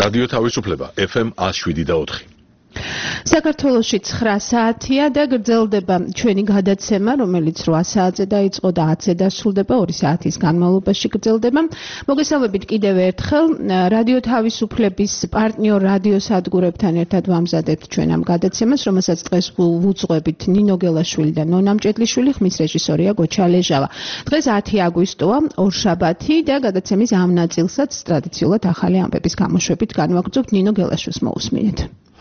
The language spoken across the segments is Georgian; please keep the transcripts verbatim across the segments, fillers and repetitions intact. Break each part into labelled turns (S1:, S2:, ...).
S1: რადიო თავისუფლება ეფ ემ one oh seven და four.
S2: საქართველოში nine საათია და გრძელდება ჩვენი გადაცემა, რომელიც eight საათზე დაიწყო და ten-ზე დასრულდება, two საათის განმავლობაში გრძელდება. მოგესალმებით კიდევ ერთხელ, რადიო თავისუფლების პარტნიორ რადიო სადგურებთან ერთად ვამზადებთ ჩვენ ამ გადაცემას, რომელსაც დღეს ვუძღვებით ნინო გელაშვილი და ნონა მჭედლიშვილი, ხმის რეჟისორია გოჩა ლეჟავა. დღეს ten აგვისტოა, ორშაბათი და გადაცემის ამ ნაწილსაც ტრადიციულად ახალი ამბების გამოშვებით განვაგრძობთ. ნინო გელაშვილს მოусმინეთ.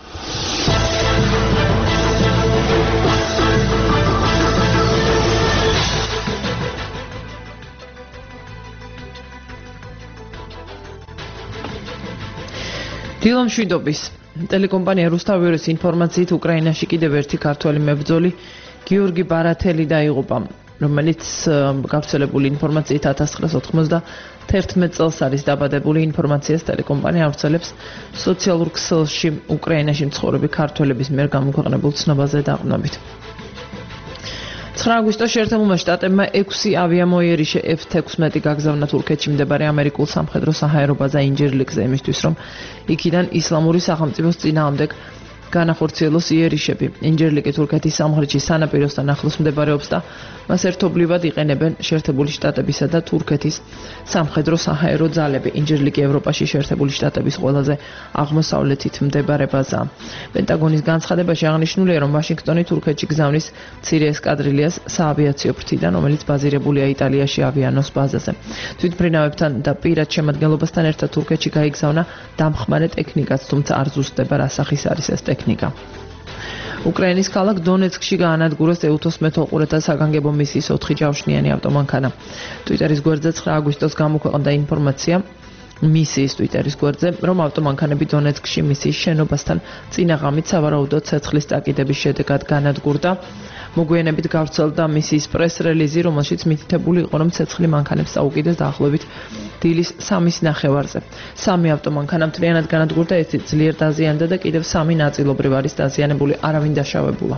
S3: დილო მშვიდობის. ტელეკომპანია რუსთავიორის ინფორმაციით უკრაინაში კიდევ ერთი ქართველი მებრძოლი გიორგი ბარათელი დაიღუპა, რომელიც გავრცელებული ინფორმაციით one thousand nine hundred ninety-one წელს არის დაბადებული. ინფორმაციას ტელეკომპანია ავრცელებს სოციალურ ქსელში უკრაინაში მცხოვრები ქართველების მიერ გამოქვეყნებულ ცნობაზე დაყრდნობით. nine აგვისტოს შეერთებულმა შტატებმა six ავიამოიერიშე F sixteen გაგზავნა თურქეთში მდებარე ამერიკულ სამხედრო საჰაერო ბაზა ინჯერლიკზე იმისთვის, რომ იქიდან ისლამური სახელმწიფოს წინააღმდეგ განახორციელოს იერიშები. ინჯერლიკი თურქეთის სამხრეთში სანაპიროსთან ახლოს მდებარეობს და მას ერთობლივად იყენებენ შეერთებული შტატებისა და თურქეთის სამხედრო საჰაერო ძალები. ინჯერლიკი ევროპაში შეერთებული შტატების ყველაზე აღმოსავლეთით მდებარე ბაზაა. პენტაგონის განცხადებაში აღნიშნულია, რომ ვაშინგტონი თურქეთში გზავნის მცირე ესკადრილიას საავიაციო ფრთიდან, რომელიც ბაზირებულია იტალიაში ავიანოს ბაზაზე. თვითმფრინავებთან და პირად შემადგენლობასთან ერთად თურქეთში გაიგზავნა დამხმარე ტექნიკაც, თუმცა არ ზუსტდება რა სახის არის ეს ტექნიკა. უკრაინის ქალაქ დონეცკში გაანადგურეს ეუთოს მეთვალყურეთა საგანგებო მისიის ოთხი ჯავშნიანი ავტომანქანა. ტვიტერის გვერდზე nine აგვისტოს გამოქვეყნდა ინფორმაცია მისიის ტვიტერის გვერდზე, რომ ავტომანქანები დონეცკში მისიის შენობასთან წინაღამით სავარაუდოდ ცეცხლის წაკიდების შედეგად განადგურდა. მოგვიანებით გავრცელდა მისიის პრეს-რელიზი, რომელშიც მითითებული იყო, რომ ცეცხლი მანქანებს წაუკიდეს დაახლოებით დილის სამის ნახევარზე. სამი ავტომანქანა მთლიანად განადგურდა, ერთი ძლიერ დაზიანდა და კიდევ სამი ნაწილობრივ არის დაზიანებული, არავინ დაშავებულა.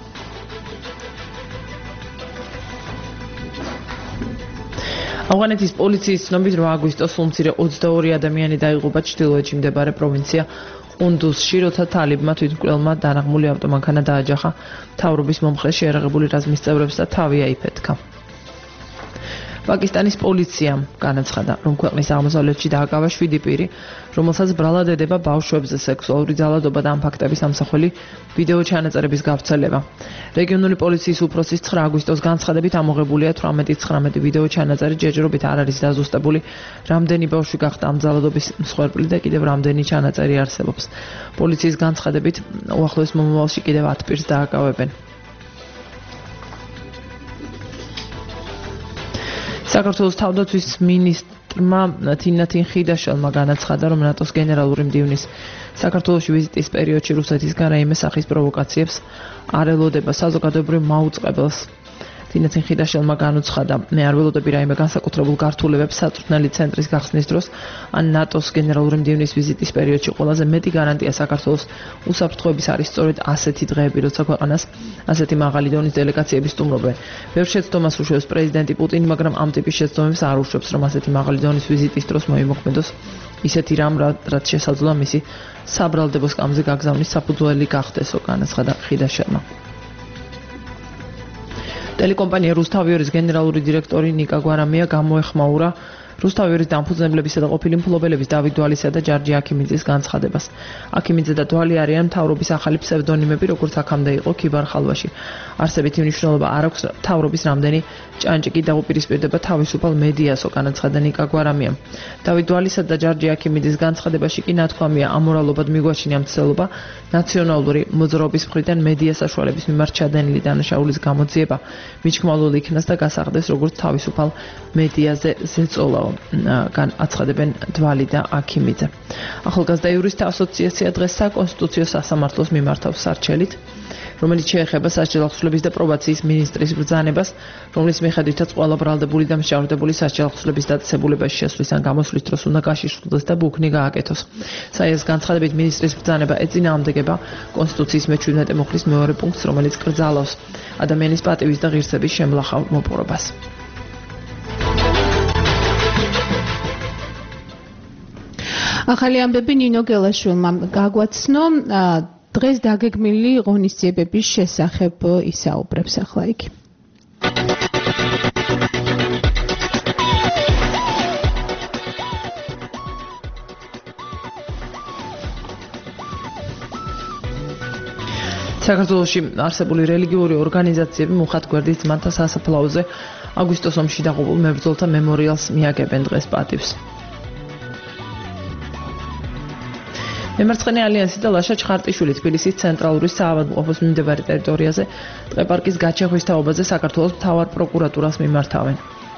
S3: ავღანეთის პოლიციის ცნობით eight აგვისტოს უმცირე twenty-two ადამიანი დაიღუპა ჩრდილოეთში მდებარე პროვინცია ყუნდუზში, როცა თალებმა თვითმკვლელმა დანაღმული ავტომანქანა დააჯახა მთავრობის მომხრეს შეერაღებული რაზმის წევრებს და თავი აიფეთქა. პაკისტანის პოლიციამ განაცხადა, რომ ქვეყნის აღმოსავლეთში დააკავა seven პირი, რომელსაც ბრალად ედება ბავშვებზე სექსუალური ძალადობა და ამ ფაქტების ამსახველი ვიდეო ჩანაწერების გავრცელება. რეგიონული პოლიციის უფროსის nine აგვისტოს განცხადებით ამოღებულია eighteen nineteen ვიდეო ჩანაწერი, ჯერჯერობით არ არის დაზუსტებული, რამდენი ბავშვი გახდა ამ ძალადობის მსხვერპლი და კიდევ რამდენი ჩანაწერი არსებობს. პოლიციის განცხადებით უახლოეს მომავალში კიდევ ten პირს დააკავებენ. საქართველოს თავდაცვის მინისტრმა თინათინ ხიდაშელმა განაცხადა, რომ ნატოს გენერალური მდივნის საქართველოში ვიზიტის პერიოდში რუსეთისგან რაიმე სახის პროვოკაციებს არ ელოდება. საზოგადოებრივ მაუწყებელს თინათინ ხიდაშელმა განუცხადა, მე არ ველოდები რაიმე განსაკუთრებულ გართულებებს საწვრთნელი ცენტრის გახსნის დროს ან ნატოს გენერალური მდივნის ვიზიტის პერიოდში. ყველაზე მეტი გარანტია საქართველოს უსაფრთხოების არის სწორედ ასეთი დღეები, როცა ქვეყანას ასეთი მაღალი დონის დელეგაციები სტუმრობენ. ბევრ შეცდომას უშვებს პრეზიდენტი პუტინი, მაგრამ ამ ტიპის შეცდომებს არ უშვებს, რომ ასეთი მაღალი დონის ვიზიტის დროს მოიმოქმედოს ისეთი რამ, რაც შესაძლოა მისი საბრალდებო სკამზე გაგზავნის საფუძველი გახდესო, განაცხადა ხიდაშელმა. ტელეკომპანია რუსთავიორის გენერალური დირექტორი ნიკა გვარამია გამოეხმაურა რუსთავიორის დამფუძნებლებისა და ყოფილი მფლობელების დავით დვალისა და ჯარჯი აქიმიძის განცხადებას. აქიმიძე და დვალი არიან მთავრობის ახალი ფსევდონიმები, როგორც აქამდე იყო ქიბარ ხალვაში. არსებითი მნიშვნელობა არ აქვს მთავრობის რამდენი ჭანჭიკი დაუპირისპირდება თავისუფალ მედიასო, განაცხადა ნიკა გვარამიამ. დავით დვალისა და ჯარჯი აქიმიძის განცხადებაში კი ნათქვამია ამორალობად მიგვაჩნია მცდელობა ნაციონალური მოძრაობის მხრიდან მედია საშუალების მიმართ ჩადენილი დანაშაულის გამოძიება მიჩქმალული იქნას და გასაღდეს როგორც თავისუფალ მედიაზე ზეწოლაო, განაცხადებენ დვალი და აქიმიძე. ახალგაზრდა იურისტთა ასოციაცია დღეს საკონსტიტუციო სასამართლოს მიმართავს სარჩელით, რომელიც შეეხება სასჯელახსოვლების და პრობაციის მინისტრის ბრძანებას, რომლის მიხედვითაც ყველა ბრალდებული და მსჯავრდებული სასჯელახსოვლების დაწესებულებაში შესვლის ან გამოსვლის დროს უნდა გაშიშვლდეს და ბუქნი გააკეთოს. საერს განცხადებით მინისტრის ბრძანება ეწინააღმდეგება კონსტიტუციის მეჩვიდმეტე მუხლის მეორე პუნქტს, რომელიც კრძალავს ადამიანის პატივის და ღირსების შემლახავ მოპყრობას.
S2: ახალი ამბები ნინო გელაშვილმა გაგვაცნო დღეს დაგეგმილი ღონისძიებების შესახებ ისაუბრებს ახლა იგი.
S3: საქართველოში არსებული რელიგიური ორგანიზაციები მუხათ გვერდის ძმათა სასაფლაოზე აგვისტოს ომში დაღუპულ მებრძოლთა მემორიალს მიაგებენ დღეს პატივს. მემარცხენე ალიანსი და ლაშა ჩხარტიშვილი თბილისის ცენტრალური საავადმყოფოს მიმდებარე ტერიტორიაზე ტყეპარკის გაჩეხვის თაობაზე საქართველოს მთავარ პროკურატურას მიმართავენ.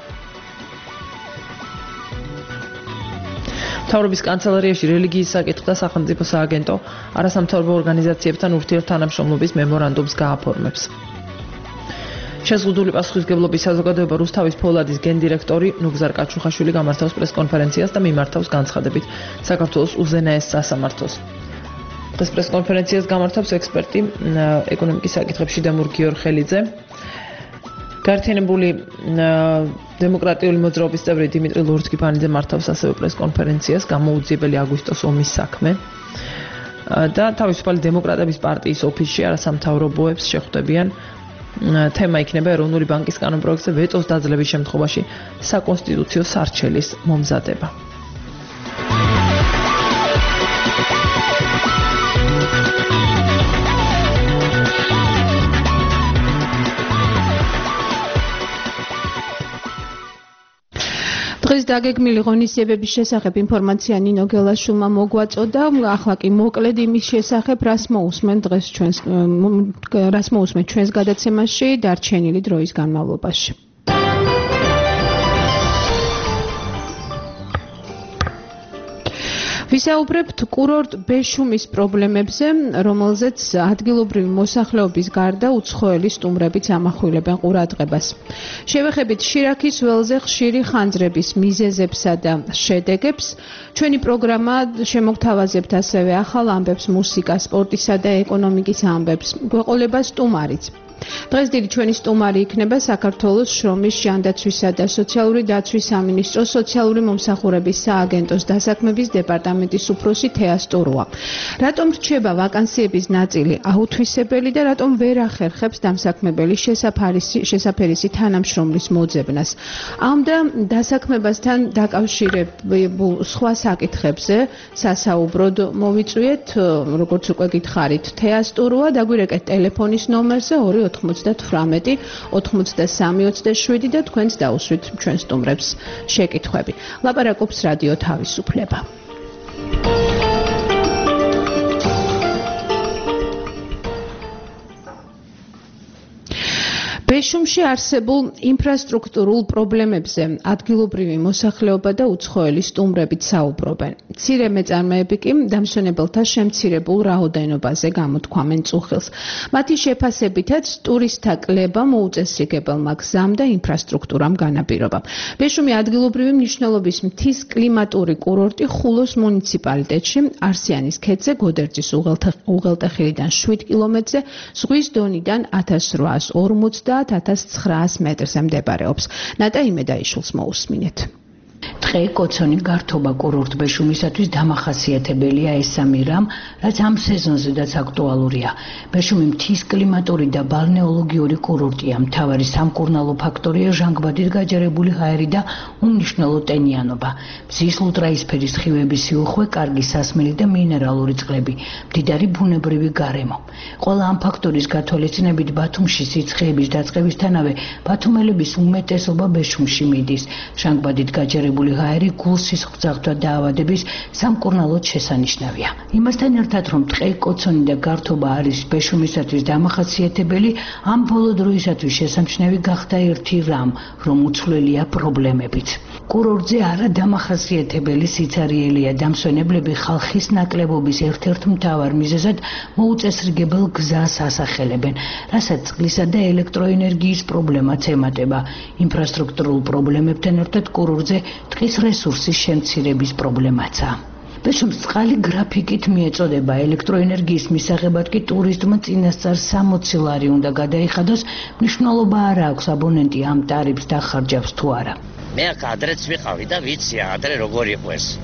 S3: მთავრობის კანცელარიაში რელიგიის საკითხთა სახელმწიფო სააგენტო არასამთავრობო ორგანიზაციებთან ურთიერთთანამშრომლობის მემორანდუმს გააფორმებს. შეზღუდული პასუხისმგებლობის საზოგადოება რუსთავის ფოლადის გენდირექტორი ნუგზარ კაჩუხაშვილი გამართავს პრესკონფერენციას და მიმართავს განცხადებით საქართველოს უზენაეს სასამართლოს. დღეს პრესკონფერენციას გამართავს ექსპერტი ეკონომიკის საკითხებში დამურ გიორხელიძე. გაერთიანებული დემოკრატიული მოძრაობის წევრი დიმიტრი ლურჯგიფანიძე მართავს ასევე პრესკონფერენციას გამოუძიებელი აგვისტოს ომის საქმე და თავისუფალი დემოკრატების პარტიის ოფისში არასამთავრობოებს შეხვდებიან. თემა იქნება ეროვნული ბანკის კანონპროექტზე ვეტოს დაძლევის შემთხვევაში საკონსტიტუციო სარჩელის მომზადება.
S2: დღეს დაგეგმილი ღონისძიებების შესახებ ინფორმაცია ნინო გელაშვილმა მოგვაწოდა. ახლა კი მოკლედ იმის შესახებ, რას მოусმენ დღეს ჩვენს რას მოусმენ ჩვენს გადაცემაში დარჩენილი დროის განმავლობაში. ვისაუბრებთ კურორტ ბეშუმის პრობლემებზე, რომელზეც ადგილობრივი მოსახლეობის გარდა უცხოელი სტუმრებიც ამახვილებენ ყურადღებას. შევეხებით შირაქის ველზე ხშირი ხანძრების მიზეზებსა და შედეგებს. ჩვენი პროგრამა შემოგთავაზებთ ასევე ახალ ამბებს, მუსიკას, სპორტისა და ეკონომიკის ამბებს. გვეყოლება სტუმარიც. დღეს დიდი ჩვენი სტუმარი იქნება საქართველოს შრომის ჟანდაცვისა და სოციალური დაცვის სამინისტროს სოციალური მომსახურების სააგენტოს დასაქმების დეპარტამენტის უფროსი თეა სტურუა. რატომ რჩება ვაკანსიების ნაწილი აუთვისებელი და რატომ ვერ ახერხებს დამსაქმებელი შესაფერისი თანამშრომლის მოძებნას? ამ და დასაქმებასთან დაკავშირებულ სხვა საკითხებზე სასაუბროდ მოვიწვიეთ, როგორც უკვე გითხარით, თეა სტურუა დაგვირეკეთ ტელეფონის ნომერზე ორი ოთხმოცდათვრამეტი ოთხმოცდასამი ოცდაშვიდი და თქვენც დაუსვით ჩვენ სტუმრებს შეკითხვები. ლაპარაკობს რადიო თავისუფლება. ბეშუმში არსებულ ინფრასტრუქტურულ პრობლემებზე ადგილობრივი მოსახლეობა და უცხოელი სტუმრებით საუბრობენ. მცირე მეწარმეები კი დამსვენებელთა შემცირებულ რაოდენობაზე გამოთქვამენ წუხილს. მათი შეფასებითაც ტურისტთა კლება მოუწესრიგებელმა გზამ და ინფრასტრუქტურამ განაპირობა. ბეშუმი ადგილობრივი მნიშვნელობის მთის კლიმატური კურორტი ხულოს მუნიციპალიტეტში, არსიანის ქედზე, გოდერძის უღელტეხილიდან შვიდ კილომეტრზე, ზღვის დონიდან ათას რვაას ორმოცდაათ ათას ცხრაას მეტრზე მდებარეობს. ნატა იმედაიშვილს მოусმინეთ.
S4: დღე კოცონი გართობა კურორტ ბეშუმისათვის დამახასიათებელია ეს სამი რამ, რაც ამ სეზონზედაც აქტუალურია. ბეშუმი მთის კლიმატური და ბალნეოლოგიური კურორტია. მთავარი სამკურნალო ფაქტორია ჟანგბადით გაჯერებული ჰაერი და უმნიშვნელო ტენიანობა. მზის ლუტრაისფერი სხივების სიუხვე, კარგი სასმელი და მინერალური წყლები, მდიდარი ბუნებრივი გარემო. ყველა ამ ფაქტორის გათვალისწინებით ბათუმში სიცხეების დაწყებისთანავე ბათუმელების უმეტესობა ბეშუმში მიდის. ჟანგბადით გაჯერებული ჰაერი გულსის ღვთათა დაავადების სამკურნალოდ შესანიშნავია. იმასთან ერთად, რომ ტყე, კოცონი და გართობა არის ბეშუმისათვის დამახასიათებელი, ამ ბოლო დროისათვის შესამჩნევი გახდა ერთი რამ, რომ უცვლელია პრობლემებიც. კურორტზე არა დამახასიათებელი სიცარიელია დამსვენებლები ხალხის ნაკლებობის ერთ-ერთ მთავარ მიზეზად მოუწესრიგებელ გზას ასახელებენ, რასაც წყლისა და ელექტროენერგიის პრობლემაც ემატება. ინფრასტრუქტურულ პრობლემებთან ერთად კურორტზე ტყის რესურსის შემცირების პრობლემაცაა. ბეშუმს წყალი გრაფიკით მიეწოდება, ელექტროენერგიის მისაღებად კი ტურისტმა წინასწარ სამოცი ლარი უნდა გადაიხადოს, მნიშვნელობა არ აქვს აბონენტი ამ ტარიფს დახარჯავს თუ არა.
S5: მე აქ ადრეც ვიყავი და ვიცი ადრე როგორ იყო ეს.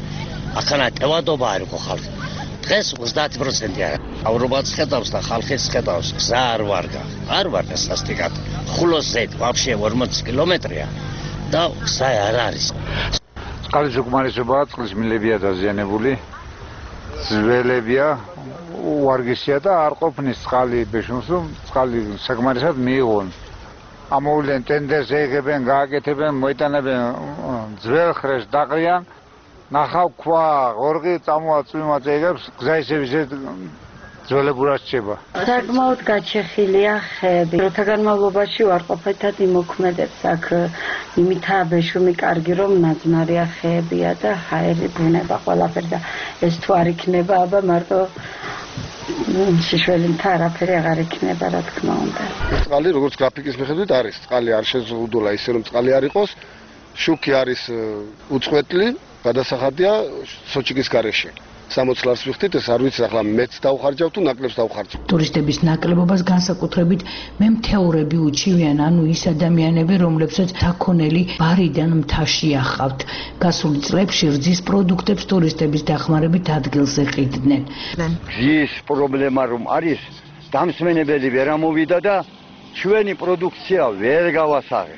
S5: ახლა ტევადობა არ იყო ხალხი. დღეს ოცდაათი პროცენტია. ავრობაც ხედავს და ხალხიც ხედავს, გზა არ ვარგა. არ ვარგა სასტიკად. ხულოსზე ვაფშე ორმოცი კილომეტრია და გზა არ არის.
S6: წყლის უკმარისობაა, წყლის მილებია დაზიანებული. ძველებია, უარგისია და არ ყოფნის წყალი ბეშუმს, რომ წყალი საკმარისად მიიღონ. ამოვლენ ტენდერს ეღებენ, გააკეთებენ, მოიტანებენ ძველ ხრეს დაყრიან. ნახავ ქვა, ღორღი წამოაწვიმაც ეგებს, გზა ისევ ისე ძველებურად რჩება.
S7: საკმაოდ გაჩეხილია ხეები. დროთა განმავლობაში უარყოფითად იმოქმედებს აქ იმითაა ბეშუმი კარგი, რომ ნაძვნარია ხეებია და ჰაერი ბუნება ყველაფერი და ეს თუ არ იქნება, აბა მარტო შიშველი მთა არაფერი აღარ იქნება, რა თქმა უნდა.
S8: წყალი როგორც გრაფიკის მიხედვით არის, წყალი არ შეზღუდულა ისე რომ წყალი არ იყოს, შუქი არის უწყვეტლი, გადასახადია სოჭიკის გარეშე. სამოცი ლარს ვიხდით, ეს არ ვიცი ახლა მეც დავხარჯავ თუ ნაკლებს დავხარჯავ.
S4: ტურისტების ნაკლებობას განსაკუთრებით მემთეურები უჩივიან, ანუ ის ადამიანები, რომლებსაც საქონელი ბარიდან მთაში ახავთ. გასულ წლებში რძის პროდუქტებს ტურისტების დახმარებით ადგილზე ყიდდნენ.
S9: რძის პრობლემა რომ არის, დამსვენებელი ვერ ამოვიდა და ჩვენი პროდუქცია ვერ გავასაღებთ.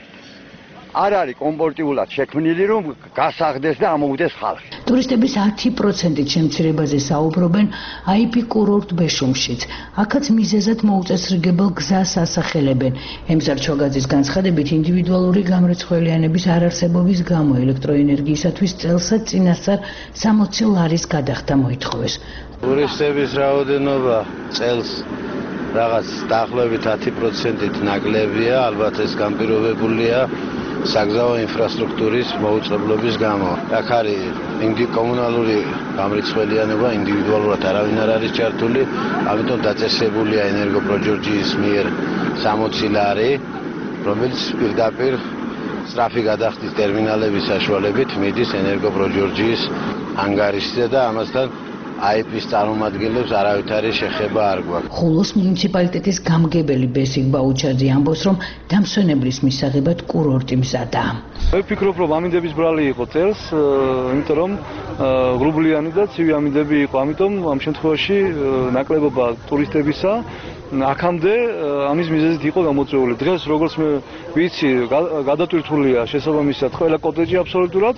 S9: არ არის კომპორტიულად შექმნილი, რომ გასაღდეს და ამოვიდეს ხალხი.
S4: ტურისტების ათი პროცენტით შემცირებაზე საუბრობენ აი პი კურორტ ბეშუმშიც. აქაც მიზეზად მოუწესრიგებელ გზას ასახელებენ. ემზარ ჩოგაძის განცხადებით, ინდივიდუალური გამრეცხველიანების არარსებობის გამო ელექტროენერგიისათვის წელსაც წინასწარ სამოცი ლარის გადახდა მოითხოვეს.
S10: ტურისტების რაოდენობა წელს რაღაც დაახლოებით ათი პროცენტით ნაკლებია, ალბათ ეს განპირობებულია საგზაო ინფრასტრუქტურის მოუწყებლობის გამო. აქ არის ინდი კომუნალური გამრეცხველიანება, ინდივიდუალურად არავინ არ არის ჩართული, ამიტომ დაწესებულია ენერგოპროჯორჯიის მიერ სამოცი ლარი, რომელიც პირდაპირ სწრაფი გადახდის ტერმინალების საშუალებით მიდის ენერგოპროჯორჯიის ანგარიშზე და ამასთან აი პი-ის წარმომადგენლებს არავითარი შეხება არ გვაქვს.
S4: ხულოს მუნიციპალიტეტის გამგებელი ბესიკ ბაუჩაძე ამბობს, რომ დამსვენებლის მისაღებად კურორტი მზადაა.
S11: მე ვფიქრობ, რომ ამინდების ბრალი იყო წელს, იმიტომ რომ ღრუბლიანი და ცივი ამინდები იყო, ამიტომ ამ შემთხვევაში ნაკლებობა ტურისტებისა აქამდე ამის მიზეზით იყო გამოწვეული. დღეს როგორც მე ვიცი, გადატვირთულია შესაბამისად ყველა კოტეჯი აბსოლუტურად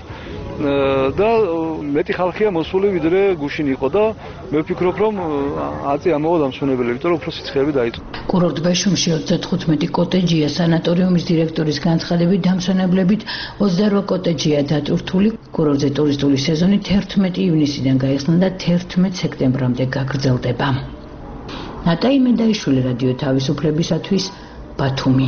S11: და მეტი ხალხია მოსული ვიდრე გუშინ იყო და მე ვფიქრობ, რომ აწი ამოვა დამსვენებელი, იმიტომ რომ უფრო სიცხეები დაიწყო.
S4: კურორტ ბეშუმში ოცდათხუთმეტი კოტეჯია, სანატორიუმის დირექტორის განცხადებით დამსვენებლებით ოცდაორ კოტეჯია დატვირთული. კურორტზე ტურისტული სეზონი თერთმეტი ივნისიდან გაიხსნა და თერთმეტ სექტემბრამდე გაგრძელდება. ნატაი მედაიშვილი, რადიო თავისუფლებისათვის, ბათუმი.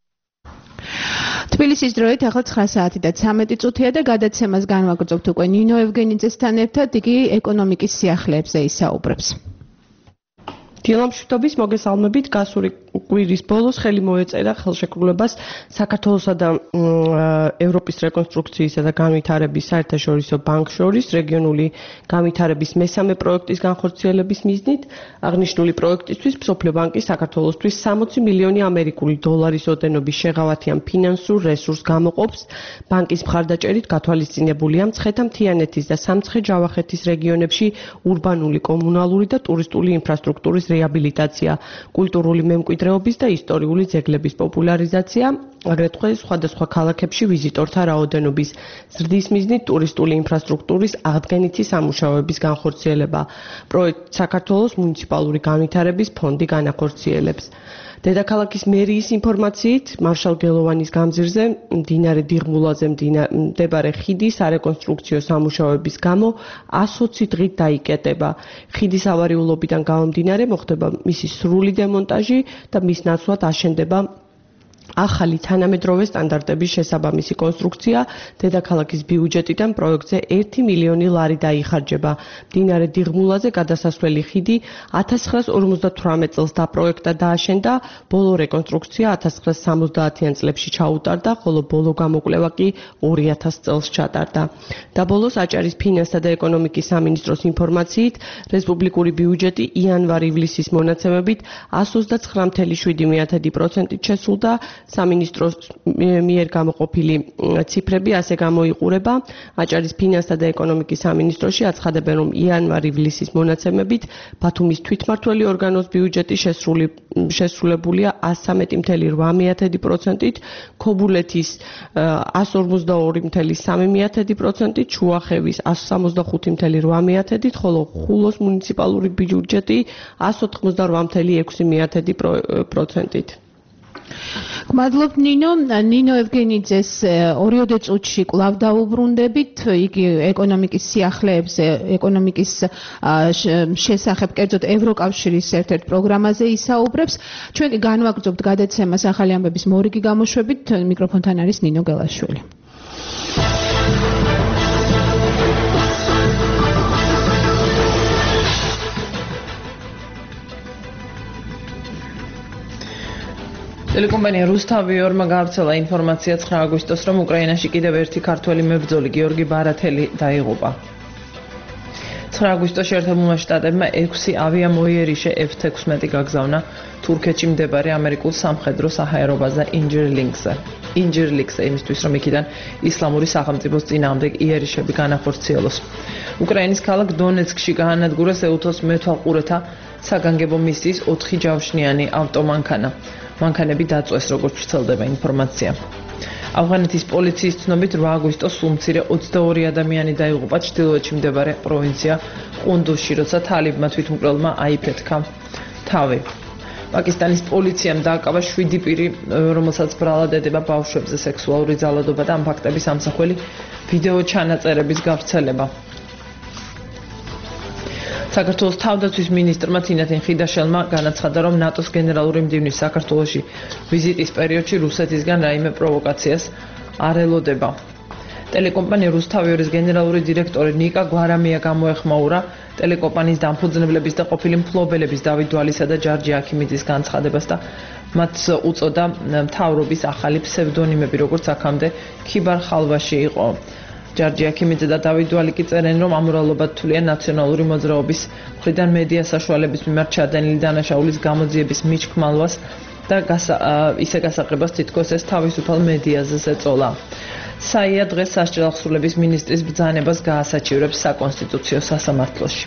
S2: თბილისის დროით ახლა ცხრა საათი და ცამეტი წუთია და გადაცემას განვაგრძობთ უკვე ნინო ევგენიძესთან ერთად, იგი ეკონომიკის სიახლეებზე ისაუბრებს.
S12: დილამშვიდობის მოგესალმებით. გასული კვირის ბოლოს ხელი მოეწერა ხელშეკრულებას საქართველოსა და ევროპის რეკონსტრუქციისა და განვითარების საერთაშორისო ბანკს შორის რეგიონული განვითარების მესამე პროექტის განხორციელების მიზნით. აღნიშნული პროექტისთვის მსოფლიო ბანკი საქართველოსთვის სამოცი მილიონი ამერიკული დოლარის ოდენობის შეღავათიან ფინანსურ რესურსს გამოყოფს. ბანკის მხარდაჭერით გათვალისწინებულია მცხეთა-მთიანეთის და სამცხე-ჯავახეთის რეგიონებში ურბანული, კომუნალური და ტურისტული ინფრასტრუქტურის რეაბილიტაცია, კულტურული მემკვიდრეობის და ისტორიული ძეგლების პოპულარიზაცია, აგრეთვე სხვადასხვა ქალაქებში ვიზიტორთა რაოდენობის ზრდის მიზნით ტურისტული ინფრასტრუქტურის აღდგენითი სამუშაოების განხორციელება. პროექტ საქართველოს მუნიციპალური განვითარების ფონდი განახორციელებს. დედაქალაქის მერიის ინფორმაციით, მარშალ გელოვანის გამზირზე, მდინარე დიღმულაზე მდებარე ხიდი სარეკონსტრუქციო სამუშაოების გამო εκατს ოცი დღით დაიკეტება. ხიდის ავარიულობიდან გამომდინარე მოხდება მისი სრული დემონტაჟი და მის ნაცვლად აშენდება ახალი თანამედროვე სტანდარტების შესაბამისი კონსტრუქცია. დედაქალაქის ბიუჯეტიდან პროექტზე ერთი მილიონი ლარი დაიხარჯება. მდინარე დიღმულაზე გადასასვლელი ხიდი ათას ცხრაას ორმოცდათვრამეტ წელს დაპროექტა და აშენდა, ბოლო რეკონსტრუქცია ათას ცხრაას სამოცდაათიან წლებში ჩაუტარდა, ხოლო ბოლო გამოკვლევა კი ორი ათას წელს ჩატარდა. და ბოლოს აჭარის ფინანსთა და ეკონომიკის სამინისტროს ინფორმაციით, რესპუბლიკური ბიუჯეტი იანვარ-ივლისის მონაცემებით εκατს ოცდაცხრა მცდე შვიდი პროცენტით შესულდა. სამინისტროს მიერ გამოყოფილი ციფრები ასე გამოიყურება. აჭარის ფინანსთა და ეკონომიკის სამინისტროში აცხადებენ, რომ იანვარ-ივლისის მონაცემებით ბათუმის თვითმმართველი ორგანოს ბიუჯეტი შესრული შესრულებულია ას სამეტი ფاصლე რვა პროცენტით, ქობულეთის ას ორმოცდაორი ფاصლე სამი პროცენტით, შუახევის ას სამოცდახუთი ფاصლე რვა პროცენტით, ხოლო ხულოს მუნიციპალური ბიუჯეტი ას ოთხმოცდარვა ფاصლე ექვსი პროცენტით.
S2: გმადლობ ნინო. ნინო ევგენიძეს ორიოდე წუთში კვლავ დაუბრუნდებით. იგი ეკონომიკის სიახლეებზე, ეკონომიკის შესახებ, კერძოდ ევროკავშირის ერთ-ერთ პროგრამაზე ისაუბრებს. ჩვენ კი განვაგრძობთ გადაცემას ახალი ამბების მორიგი გამოშვებით. მიკროფონთან არის ნინო გელაშვილი.
S3: ტელეკომპანია რუსთავიორმა გავრცელა ინფორმაცია ცხრა აგვისტოს, რომ უკრაინაში კიდევ ერთი ქართველი მებრძოლი გიორგი ბარათელი დაიღუპა. ცხრა აგვისტოში ერთობლივმა შტატებმა ექვსი ავიამოიერიშე ეფ ექვსმეტი გაგზავნა თურქეთში მდებარე ამერიკულ სამხედრო საჰაერო ბაზა ინჯერლინგზე. ინჯერლინგზე იმისთვის, რომ იქიდან ისლამური სახელმწიფოს წინააღმდეგ იერიშები განახორციელოს. უკრაინის ქალაქ დონეცკში გაანადგურეს ეუთოს მეთვალყურეთა საგანგებო მისიის ოთხი ჯავშნიანი ავტომანქანა. მანქანები დაწვეს, როგორც ვრცელდება ინფორმაცია. ავღანეთის პოლიციის ცნობით რვა აგვისტოს სულ მცირე ოცდაორი ადამიანი დაიღუპა ჩრდილოეთში მდებარე პროვინცია ყუნდუსში, როცა თალიბმა თვითმკვლელმა აიფეთქა თავი. პაკისტანის პოლიციამ დააკავა შვიდი პირი, რომელსაც ბრალად ედება ბავშვებზე სექსუალური ძალადობა და ამ ფაქტების ამსახველი ვიდეო ჩანაწერების გავრცელება. საქართველოს თავდაცვის მინისტრმა თინათინ ხიდაშელმა განაცხადა, რომ ნატოს გენერალური მდივნის საქართველოში ვიზიტის პერიოდში რუსეთისგან რაიმე პროვოკაციას არ ელოდება. ტელეკომპანია რუსთავიორის გენერალური დირექტორი ნიკა გვარამია გამოეხმაურა ტელეკომპანიის დამფუძნებლების და ყოფილი მფლობელების დავით დვალისა და ჯარჯი აქიმიძის განცხადებას და მათ უწოდა მთავრობის ახალი ფსევდონიმები, როგორც აქამდე ქიბარ ხალვაში იყო. ჯარჯი აქიმიძე და დავით დვალი კი წერენ, რომ ამორალობა თვლიან ნაციონალური მოძრაობის მხრიდან მედია საშუალების მიმართ ჩადენილი დანაშაულის გამოძიების მიჩქმალვას და ისე გასაყრებას, თითქოს ეს თავისუფალ მედიაზე ეწოლა. საია დღეს სასჯელ აღსრულების მინისტრის ბრძანებას გაასაჩივრებს საკონსტიტუციო სასამართლოში.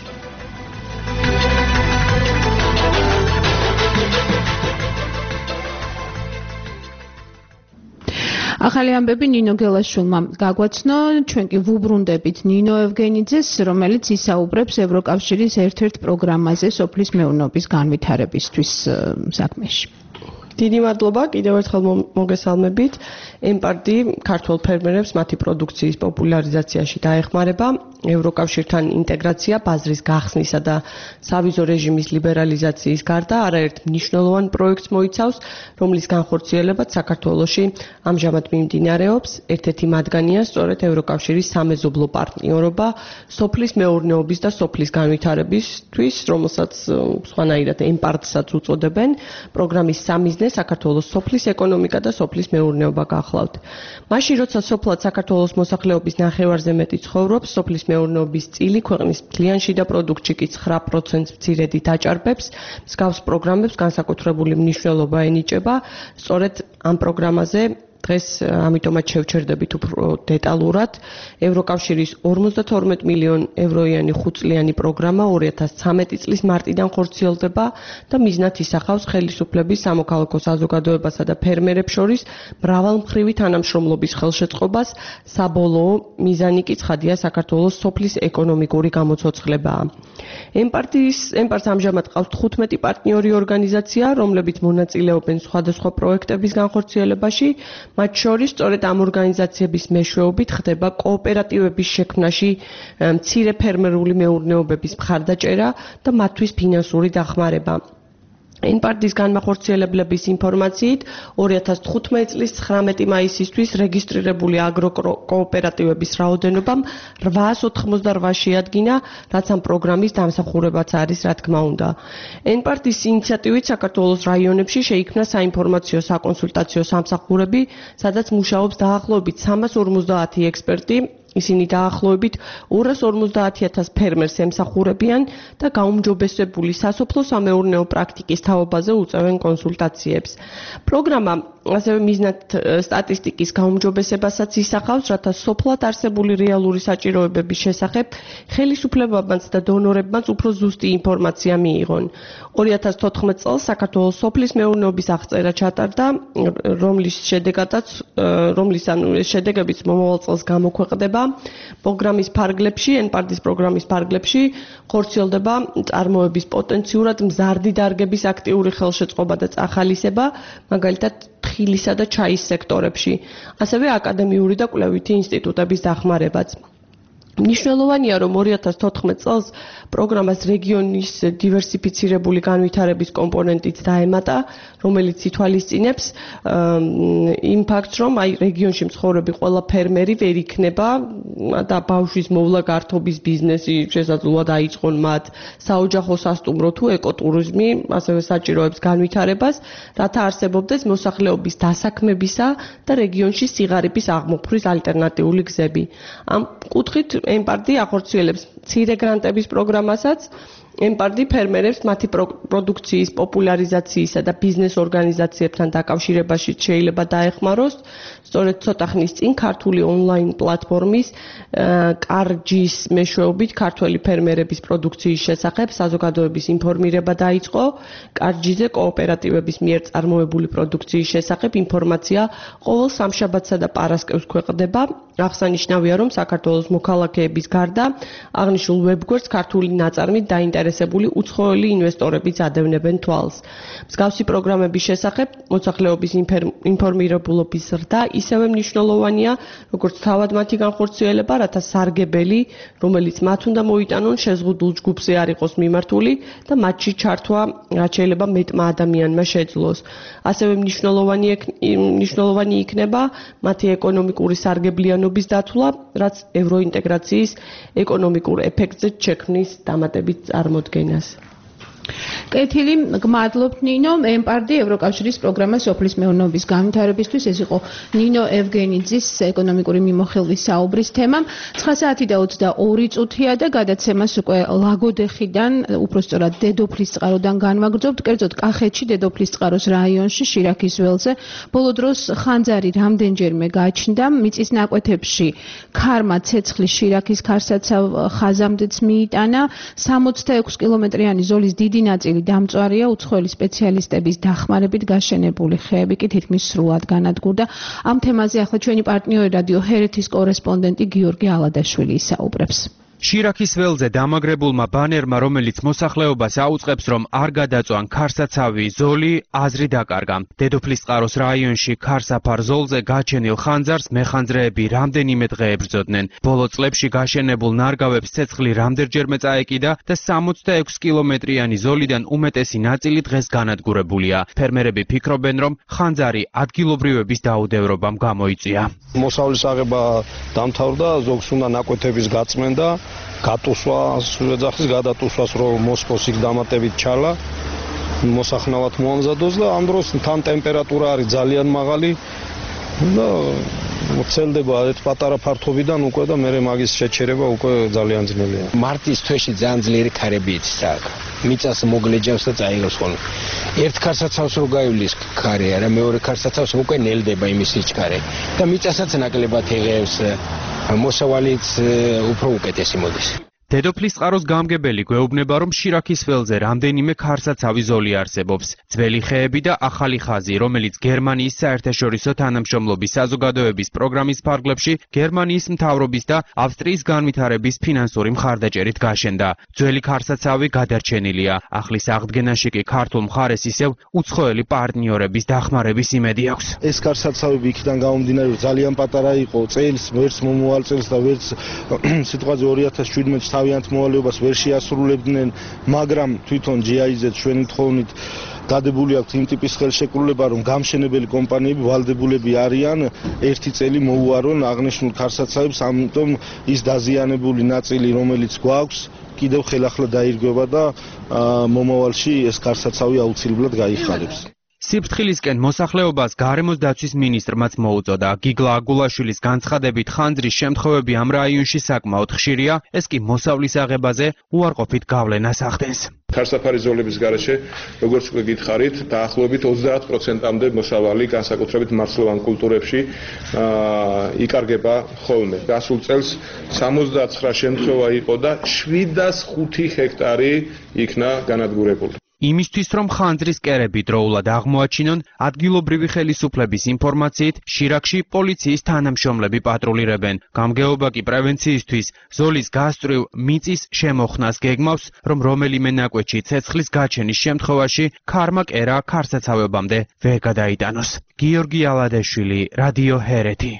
S2: ახალი ამბები ნინო გელაშვილმა გაგვაცნო. ჩვენ კი ვუბრუნდებით ნინო ევგენიძეს, რომელიც ისაუბრებს ევროკავშირის ერთ-ერთ პროგრამაზე სოფლის მეურნეობის განვითარებისთვის საქმეში.
S12: დიდი მადლობა, კიდევ ერთხელ მოგესალმებით. ემპარტი ქართულ ფერმერებს მათი პროდუქციის პოპულარიზაციაში დაეხმარება. ევროკავშირთან ინტეგრაცია, ბაზრის გახსნისა და სავიზო რეჟიმის ლიბერალიზაციის გარდა არაერთ მნიშვნელოვან პროექტს მოიცავს, რომლის განხორციელებაც საქართველოში ამჟამად მიმდინარეობს. ერთ-ერთი მათგანია სწორედ ევროკავშირის სამეზობლო პარტნიორობა სოფლის მეურნეობის და სოფლის განვითარებისთვის, რომელსაც სხვანაირად ემპარტსაც უწოდებენ. პროგრამის სამიზნე საქართველოს სოფლის ეკონომიკა და სოფლის მეურნეობა გახლავთ. მაშინ, როცა სოფლად საქართველოს მოსახლეობის ნახევარზე მეტი ცხოვრობს, სოფლის მეურნეობის წილი ქვეყნის მთლიან შიდა პროდუქტში კი ცხრა პროცენტს მცირედით აჭარბებს. მსგავს პროგრამებს განსაკუთრებული მნიშვნელობა ენიჭება. სწორედ ამ პროგრამაზე დღეს ამიტომაც შევჩერდებით უფრო დეტალურად. ევროკავშირის ორმოცდათორმეტ მილიონ ევროიანი ხუთწლიანი პროგრამა ორი ათას ცხრამეტი წლის მარტიდან ხორციელდება და მიზნად ისახავს ხელისუფლების, სამოქალაქო საზოგადოებასა და ფერმერებს შორის მრავალმხრივი თანამშრომლობის ხელშეწყობას. საბოლოო მიზანი კი ცხადია საქართველოს სოფლის ეკონომიკური გამოცოცხლებაა. ემპარტის ემპარტს ამჟამად ყავს თხუთმეტი პარტნიორი ორგანიზაცია, რომლებიც მონაწილეობენ სხვადასხვა პროექტების განხორციელებაში. მათ შორის სწორედ ამ ორგანიზაციების მეშვეობით ხდება კოოპერატივების შექმნაში მცირე ფერმერული მეურნეობების მხარდაჭერა და მათთვის ფინანსური დახმარება. ემპარტის განმახორციელებლების ინფორმაციით ორი ათას თხუთმეტი წლის ცხრამეტი მაისისთვის რეგისტრირებული აგროკოოპერატივების რაოდენობა რვაას ოთხმოცდარვა შეადგინა, რაც ამ პროგრამის დამსახურებაც არის, რა თქმა უნდა. ემპარტის ინიციატივით საქართველოს რაიონებში შეიქმნა საინფორმაციო საკონსულტაციო სამსახურები, სადაც მუშაობს დაახლოებით სამას ორმოცდაათი ექსპერტი. ისინი დაახლოებით ორას ორმოცდაათი ათას ფერმერს ემსახურებიან და გაუმჯობესებული სასოფლო სამეურნეო პრაქტიკის თაობაზე უწევენ კონსულტაციებს. პროგრამა ასევე მიზნად სტატისტიკის გაუმჯობესებასაც ისახავს, რათა სოფლად არსებული რეალური საჭიროებების შესახებ ხელისუფლებებმაც და დონორებმაც უფრო ზუსტი ინფორმაცია მიიღონ. ორი ათას თოთხმეტ წელს საქართველოს სოფლის მეურნეობის აღწერა ჩატარდა, რომლის შედეგადაც რომლის ანუ შედეგებიც მომავალ წელს გამოქვეყნდება პროგრამის ფარგლებში, ენპარდის პროგრამის ფარგლებში ხორციელდება წარმოების პოტენციურად მზარდი დარგების აქტიური ხელშეწყობა და წახალისება, მაგალითად თხილისა და ჩაის სექტორებში, ასევე აკადემიური და კვლევითი ინსტიტუტების დახმარებაც. მნიშვნელოვანია, რომ ორი ათას თოთხმეტ წელს პროგრამას რეგიონის დივერსიფიცირებული განვითარების კომპონენტიც დაემატა, რომელიც ითვალისწინებს იმ ფაქტს, რომ აი რეგიონში მცხოვრები ყველა ფერმერი ვერ იქნება და ბავშვის მოვლა გართობის ბიზნესი შესაძლოა დაიწყონ მათ საოჯახო სასტუმრო თუ ეკოტურიზმი, ასევე საჭიროებს განვითარებას, რათა არსებობდეს მოსახლეობის დასაქმებისა და რეგიონში სიღარიბის აღმოფხვრვის ალტერნატიული გზები. ამ კუთხით ემპარდი ახორციელებს მცირე გრანტების პროგრამასაც, ემპარდი ფერმერებს მათი პროდუქციის პოპულარიზაციისა და ბიზნეს ორგანიზაციებთან დაკავშირებაში შეიძლება დაეხმაროს. სწორედ ცოტა ხნის წინ ქართული ონლაინ პლატფორმის კარჯის მეშვეობით ქართველი ფერმერების პროდუქციის შესახებ საზოგადოების ინფორმირება დაიწყო. კარჯიზე კოოპერატივების მიერ წარმოებული პროდუქციის შესახებ ინფორმაცია ყოველ სამშაბათსა და პარასკევს ქვეყნდება. აღსანიშნავია, რომ საქართველოს მოქალაქეების გარდა აღნიშნულ ვებგვერდს ქართული ნაწარმით დაინტერესებული უცხოელი ინვესტორებიც ადევნებენ თვალს. მსგავსი პროგრამების შესახებ მოსახლეობის ინფორმირებულობის ზრდა ისევე მნიშვნელოვანია, როგორც თავად მათი განხორციელება, რათა სარგებელი, რომელიც მათ უნდა მოიტანონ, შეზღუდულ ჯგუფზე არ იყოს მიმართული და მათში ჩართვა რაც შეიძლება მეტმა ადამიანმა შეძლოს. ასევე მნიშვნელოვანი იქნება მათი ეკონომიკური სარგებლიანობის დათვლა, რაც ევროინტეგრაციის ეკონომიკურ ეფექტზე შექმნის დამატებით წარმოდგენას. კეთილი, გმადლობთ ნინო, ემპარდი ევროკავშირის პროგრამა სოფლის მეურნეობის განვითარებისთვის, ეს იყო ნინო ევგენიძის ეკონომიკური მიმოხილვის საუბრის თემა. ცხრა საათი და ოცდაორი წუთია და გადაცემას უკვე ლაგოდეხიდან, უფრო სწორად დედოფლისწყაროდან განვაგრძობთ, კერძოდ კახეთში დედოფლისწყაროს რაიონში შირაქის ველზე. ბოლო დროს ხანძარი რამდენჯერმე გაჩნდა, მიწის ნაკვეთებში ქარმა ცეცხლის შირაქის ქარსაცავ ხაზამდეც მიიტანა, სამოცდაექვსი კილომეტრიანი ზოლის დიდი ნაწილი დამწვარია, უცხოელი სპეციალისტების დახმარებით გაშენებული ხეები კი თითქმის სრულად განადგურდა. ამ თემაზე ახლა ჩვენი პარტნიორი რადიო ჰერეთის კორესპონდენტი გიორგი ალადაშვილი ისაუბრებს.
S13: შირაქის ველზე დამაგრებულმა ბანერმა, რომელიც მოსახლეობას აუწყებს, რომ არ გადაწვან ქარსაცავი ზოლი, აზრი დაკარგა. დედოფლისწყაროს რაიონში ქარსაფარ ზოლზე გაჩენილ ხანძარს მეხანძრეები რამდენიმე დღე ებრძოდნენ. ბოლო წლებში გაშენებულ ნარგავებს ცეცხლი რამდენჯერმე წაეკიდა და სამოცდაექვსი კილომეტრიანი ზოლიდან უმეტესი ნაწილი დღეს განადგურებულია. ფერმერები ფიქრობენ, რომ ხანძარი ადგილობრივების დაუდევრობამ გამოიწვია.
S14: მოსავლის აღება დამთავრდა, ზოგს უნდა ნაკვეთების გაწმენდა. გატუსვა, სულეძახის გადატუსვას რომ მოსკოს იქ დამატებით ჩალა, მოსახნავად მოამზადოს და ამ დროს თან ტემპერატურა არის ძალიან მაღალი და მოცელდება ერთ პატარა ფართობიდან უკვე და მერე მაგის შეჩერება უკვე ძალიან ძნელია.
S15: მარტის თვეში ძალიან ძლიერი ქარები იცის აქ. მიწას მოგლეჯავს და წაიღებს ხოლმე. ერთ ქარსაცავს რო გაივლის ქარი არა, მეორე ქარსაცავს უკვე ნელდება იმის სიჩქარე და მიწასაც ნაკლებად იღებს. მოსავალიც უფრო უკეთესი მოდის.
S13: დედოფლისწყაროს გამგებელი გვეუბნება, რომ შირაქის ველზე რამდენიმე ქარსაცავი ზოლი არსებობს. ძველი ხეები და ახალი ხაზი, რომელიც გერმანიის საერთაშორისო თანამშრომლობის საზოგადოების პროგრამის ფარგლებში გერმანიის მთავრობის და ავსტრიის განვითარების ფინანსური მხარდაჭერით გაშენდა. ძველი ქარსაცავი გადარჩენილია. ახლის აღდგენაში კი ქართულ მხარეს ისევ უცხოელი პარტნიორების დახმარების იმედი აქვს.
S14: ეს ქარსაცავები იქიდან გამომდინარე ძალიან პატარა იყო, წელს, ვერც მომავალ წელს და ვერც სიტყვაზე ორი ათას შვიდმეტში თავიანთ მოვალეობას ვერ შეასრულებდნენ, მაგრამ თვითონ ჯი აი-ზეც ჩვენი თხოვნით დადებული აქვს იმ ტიპის ხელშეკრულება, რომ გამშენებელი კომპანიები ვალდებულები არიან ერთი წელი მოუარონ აღნიშნულ ქარსაცავებს, ამიტომ ის დაზიანებული ნაწილი, რომელიც გვაქვს, კიდევ ხელახლა დაირღვევა და მომავალში ეს ქარსაცავი აუცილებლად გაიხარებს.
S13: სიფრთხილისკენ მოსახლეობას გარემოს დაცვის მინისტრმაც მოუწოდა. გიგლა აგულაშვილის განცხადებით ხანძრის შემთხვევები ამ რაიონში საკმაოდ ხშირია, ეს კი მოსავლის აღებაზე უარყოფით გავლენას ახდენს.
S16: ქარსაფარი ზოლების გარეშე, როგორც უკვე გითხარით, დაახლოებით ოცდაათ პროცენტამდე მოსავალი, განსაკუთრებით მარცვლოვან კულტურებში, იკარგება ხოლმე. გასულ წელს სამოცდაცხრა შემთხვევა იყო და შვიდას ხუთი ჰექტარი იქნა განადგურებული.
S13: იმისთვის, რომ ხანძრის კერები დროულად აღმოაჩინონ, ადგილობრივი ხელისუფლების ინფორმაციით, შირაქში პოლიციის თანამშრომლები პატრულირებენ. გამგეობა კი პრევენციისთვის ზოლის გასწვრივ მიწის შემოხნას გეგმავს, რომ რომელიმე ნაკვეთში ცეცხლის გაჩენის შემთხვევაში ქარმა კერა ქარსაცავებამდე ვერ გადაიტანოს. გიორგი ალადეშვილი, რადიო ჰერეთი.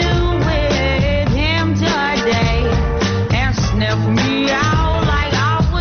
S17: Me out like I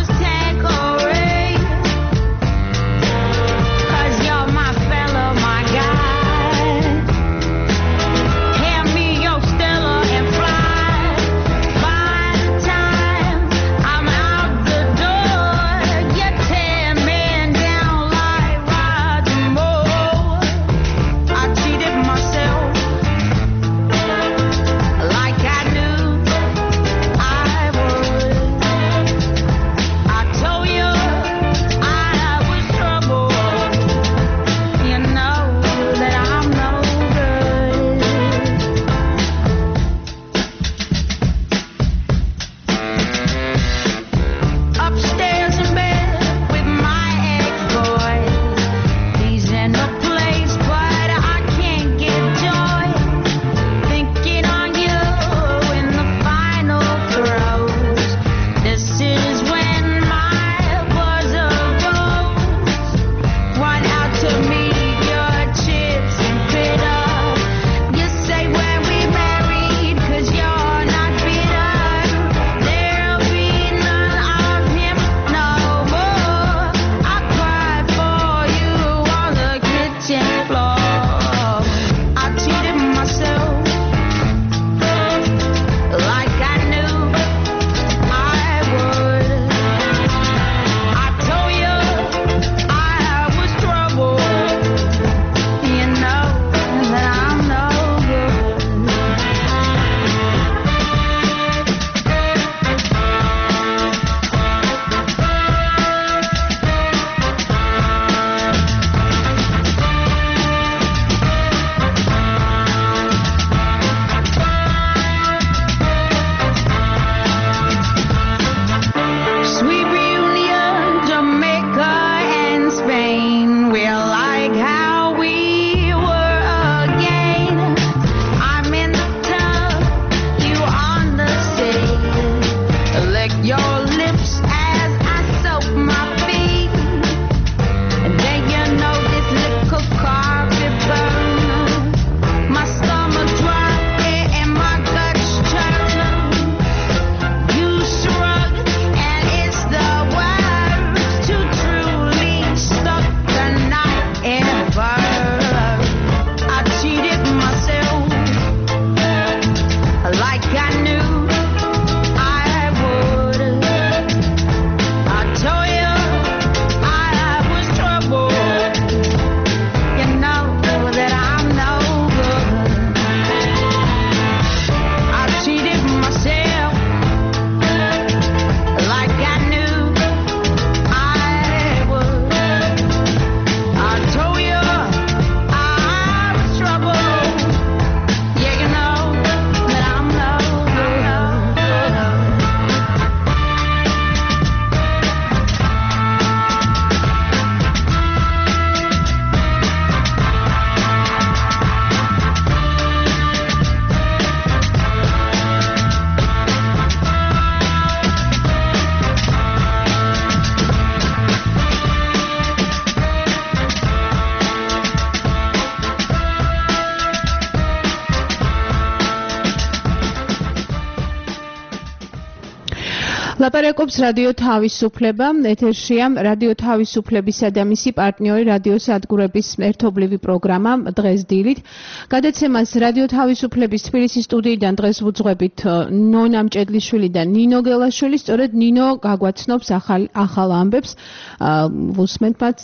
S2: ლაპარაკობს რადიო თავისუფლება, ეთერშია რადიო თავისუფლებისა და მისი პარტნიორი რადიო სადგურების ერთობლივი პროგრამა დღეს დილით. გადაცემას რადიო თავისუფლების თბილისის სტუდიიდან დღეს ვუძღვებით ნონა მჭედლიშვილი და ნინო გელაშვილი. სწორედ ნინო გაგვაცნობს ახალ ახალ ამბებს. ვუსმენთ მათ.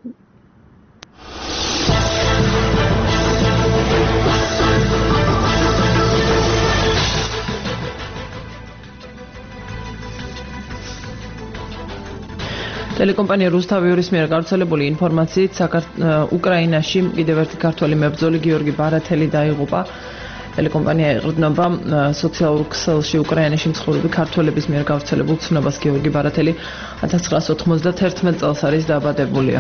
S3: ტელეკომპანია რუსთავიურის მიერ გავრცელებული ინფორმაციით უკრაინაში კიდევ ერთი ქართველი მებრძოლი გიორგი ბარათელი დაიღუპა. ტელეკომპანია ეყრდნობა სოციალურ ქსელში უკრაინაში მცხოვრები ქართველების მიერ გავრცელებულ ცნობას გიორგი ბარათელი ათას ცხრაას ოთხმოცდათერთმეტ წელს არის დაბადებულია.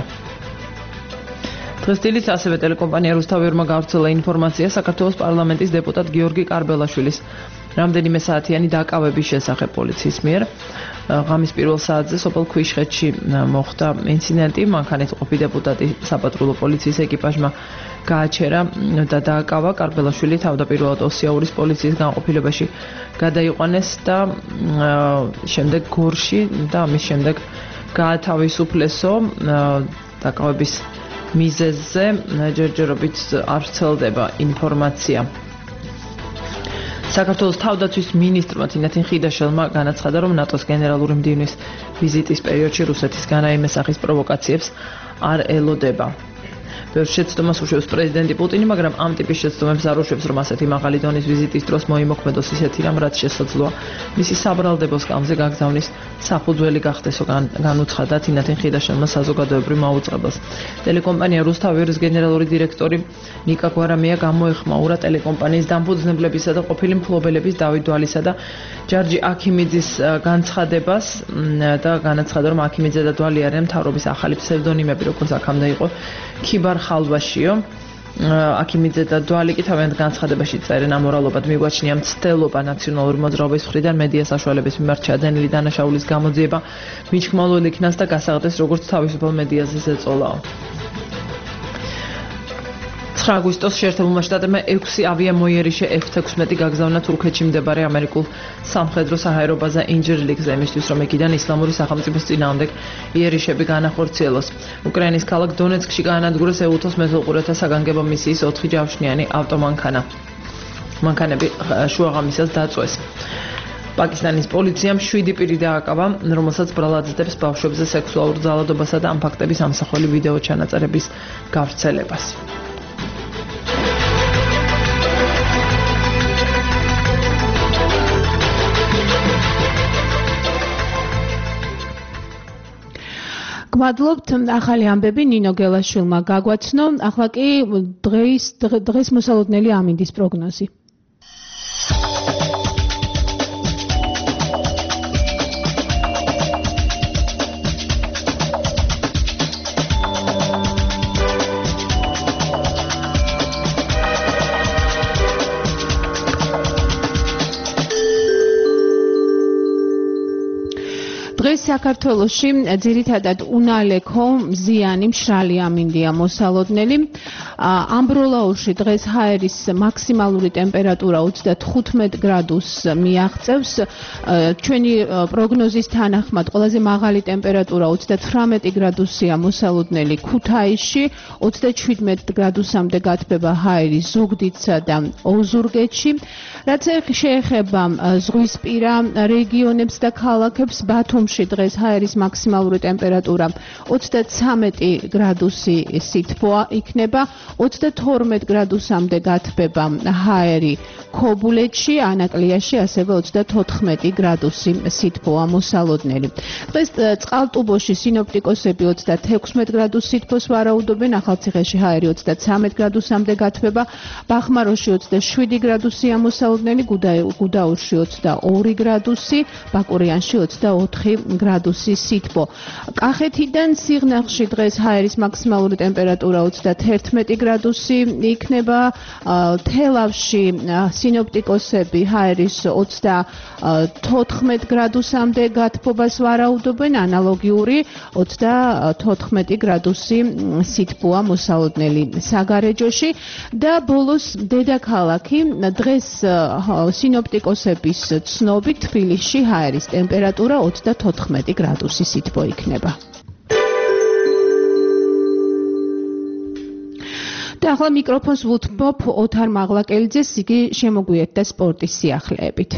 S3: დღეს დილით ასევე ტელეკომპანია რუსთავიურმა გავრცელა ინფორმაცია საქართველოს პარლამენტის დეპუტატ გიორგი კარბელაშვილის რამდენიმე საათიანი დაკავების შესახებ პოლიციის მიერ. ღამის პირველ საათზე სოფელ ქვიშხეთში მოხდა ინციდენტი. მანქანით ყოფი დეპუტატი საპატრულო პოლიციის ეკიპაჟმა გააჩერა და დააკავა. კარბელაშვილი თავდაპირველად ოსიაურის პოლიციის განყოფილებაში გადაიყვანეს და შემდეგ გორში და ამის შემდეგ გაათავისუფლესო. დაკავების მიზეზზე ჯერჯერობით არ ვრცელდება ინფორმაცია. საქართველოს თავდაცვის მინისტრმა თინათინ ხიდაშელმა განაცხადა, რომ ნატოს გენერალური მდივნის ვიზიტის პერიოდში რუსეთის განაიმე სახის პროვოკაციებს არ ელოდება. ბევრ შეცდომას უშვებს პრეზიდენტი პუტინი, მაგრამ ამ ტიპის შეცდომებს არ უშვებს, რომ ასეთი მაღალი დონის ვიზიტის დროს მოიმოქმედოს ისეთი რამ, რაც შესაძლოა მისი საბრალდებო სკამზე გაგზავნის საფუძველი გახდესო, განუცხადა თინათინ ხიდაშელმა საზოგადოებრივ მაუწყებელს. ტელეკომპანია რუსთავიურის გენერალური დირექტორი ნიკა გვარამია გამოეხმაურა ტელეკომპანიის დამფუძნებლებისა და ყოფილი მფლობელების დავით დვალისა და ჯარჯი აქიმიძის განცხადებას და განაცხადა, რომ აქიმიძე და დვალი არიან მთავრობის ახალი ფსევდონიმები, როგორც აქამდე იყო ქიბარ ხალვაშიო. აქიმიძე და დვალი კი თავიანთ განცხადებაში წერენ, ამორალობად მიგვაჩნია მცდელობა ნაციონალური მოძრაობის მხრიდან მედია საშუალების მიმართ ჩადენილი დანაშაულის გამოძიება მიჩქმალულ იქნას და გასაღდეს როგორც თავისუფალ მედიაზე ზეწოლაო. ცხრა აგვისტოს შეერთებულმა შტატებმა ექვსი ავიამოიერიშე ეფ თექვსმეტი გაგზავნა თურქეთში მდებარე ამერიკულ სამხედრო საჰაერო ბაზა ინჯერლიქზე, იმისთვის რომ ეკიდან ისლამური სახელმწიფოს წინააღმდეგ იერიშები განახორციელოს. უკრაინის ქალაქ დონეცკში გაანადგურეს ეუთოს მეზოლყურეთა საგანგებო მისიის ოთხი ჯავშნიანი ავტომანქანა. მანქანები შუაღამისას დაწვეს. პაკისტანის პოლიციამ შვიდი პირი დააკავა, რომელსაც ბრალად ძდებს ბავშვებზე სექსუალურ ძალადობასა და ამ ფაქტების ამსახველი ვიდეო ჩანაწერების გავრცელებას.
S2: გვადლობთ ახალი ამბები ნინო გელაშვილმა გაგვაცნო. ახლა კი დღეს დღეს მოსალოდნელი ამინდის პროგნოზი. დღეს საქართველოში ძირითადად უნალექო მზიანი მშრალი ამინდია მოსალოდნელი. ამბროლაურში დღეს ჰაერის მაქსიმალური ტემპერატურა ოცდათხუთმეტ გრადუსს მიაღწევს. ჩვენი პროგნოზის თანახმად ყველაზე მაღალი ტემპერატურა ოცდათვრამეტი გრადუსია მოსალოდნელი ქუთაისში, ოცდაჩვიდმეტ გრადუსამდე გათბება ჰაერი ზუგდიდსა და ოზურგეთში. რაც შეეხება ზღვისპირა რეგიონებს და ქალაქებს, ბათუმში დღეს ჰაერის მაქსიმალური ტემპერატურა ოცდაცამეტი გრადუსი სითბოა იქნება, ოცდათორმეტ გრადუსამდე გათბება ჰაერი ქობულეთში, ანაკლიაში ასევე ოცდათოთხმეტი გრადუსი სითბოა მოსალოდნელი. დღეს წყალტუბოში სინოპტიკოსები ოცდათექვსმეტ გრადუს სითბოს ვარაუდობენ, ახალციხეში ჰაერი ოცდაცამეტ გრადუსამდე გათბება, ბახმაროში ოცდაშვიდი გრადუსია მოსალოდნელი, გუდაურში ოცდაორი გრადუსი, ბაკურიანში ოცდაოთხი გრადუსი სითბო. კახეთიდან სიღნაღში დღეს ჰაერის მაქსიმალური ტემპერატურა ოცდაათი გრადუსი იქნება. თელავში სინოპტიკოსები ჰაერის ოცდათოთხმეტ გრადუსამდე გათბობას ვარაუდობენ, ანალოგიური ოცდათოთხმეტი გრადუსი სითბოა მოსალოდნელი საგარეჯოში და ბოლოს დედაქალაქი დღეს სინოპტიკოსების ცნობით თბილისში ჰაერის ტემპერატურა ოცდათოთხმეტი გრადუსი სითბო იქნება. და ახლა მიკროფონს ვუთმობ ოთარ მაღლაკელიძეს, იგი შემოგვიერთდა სპორტის სიახლეებით.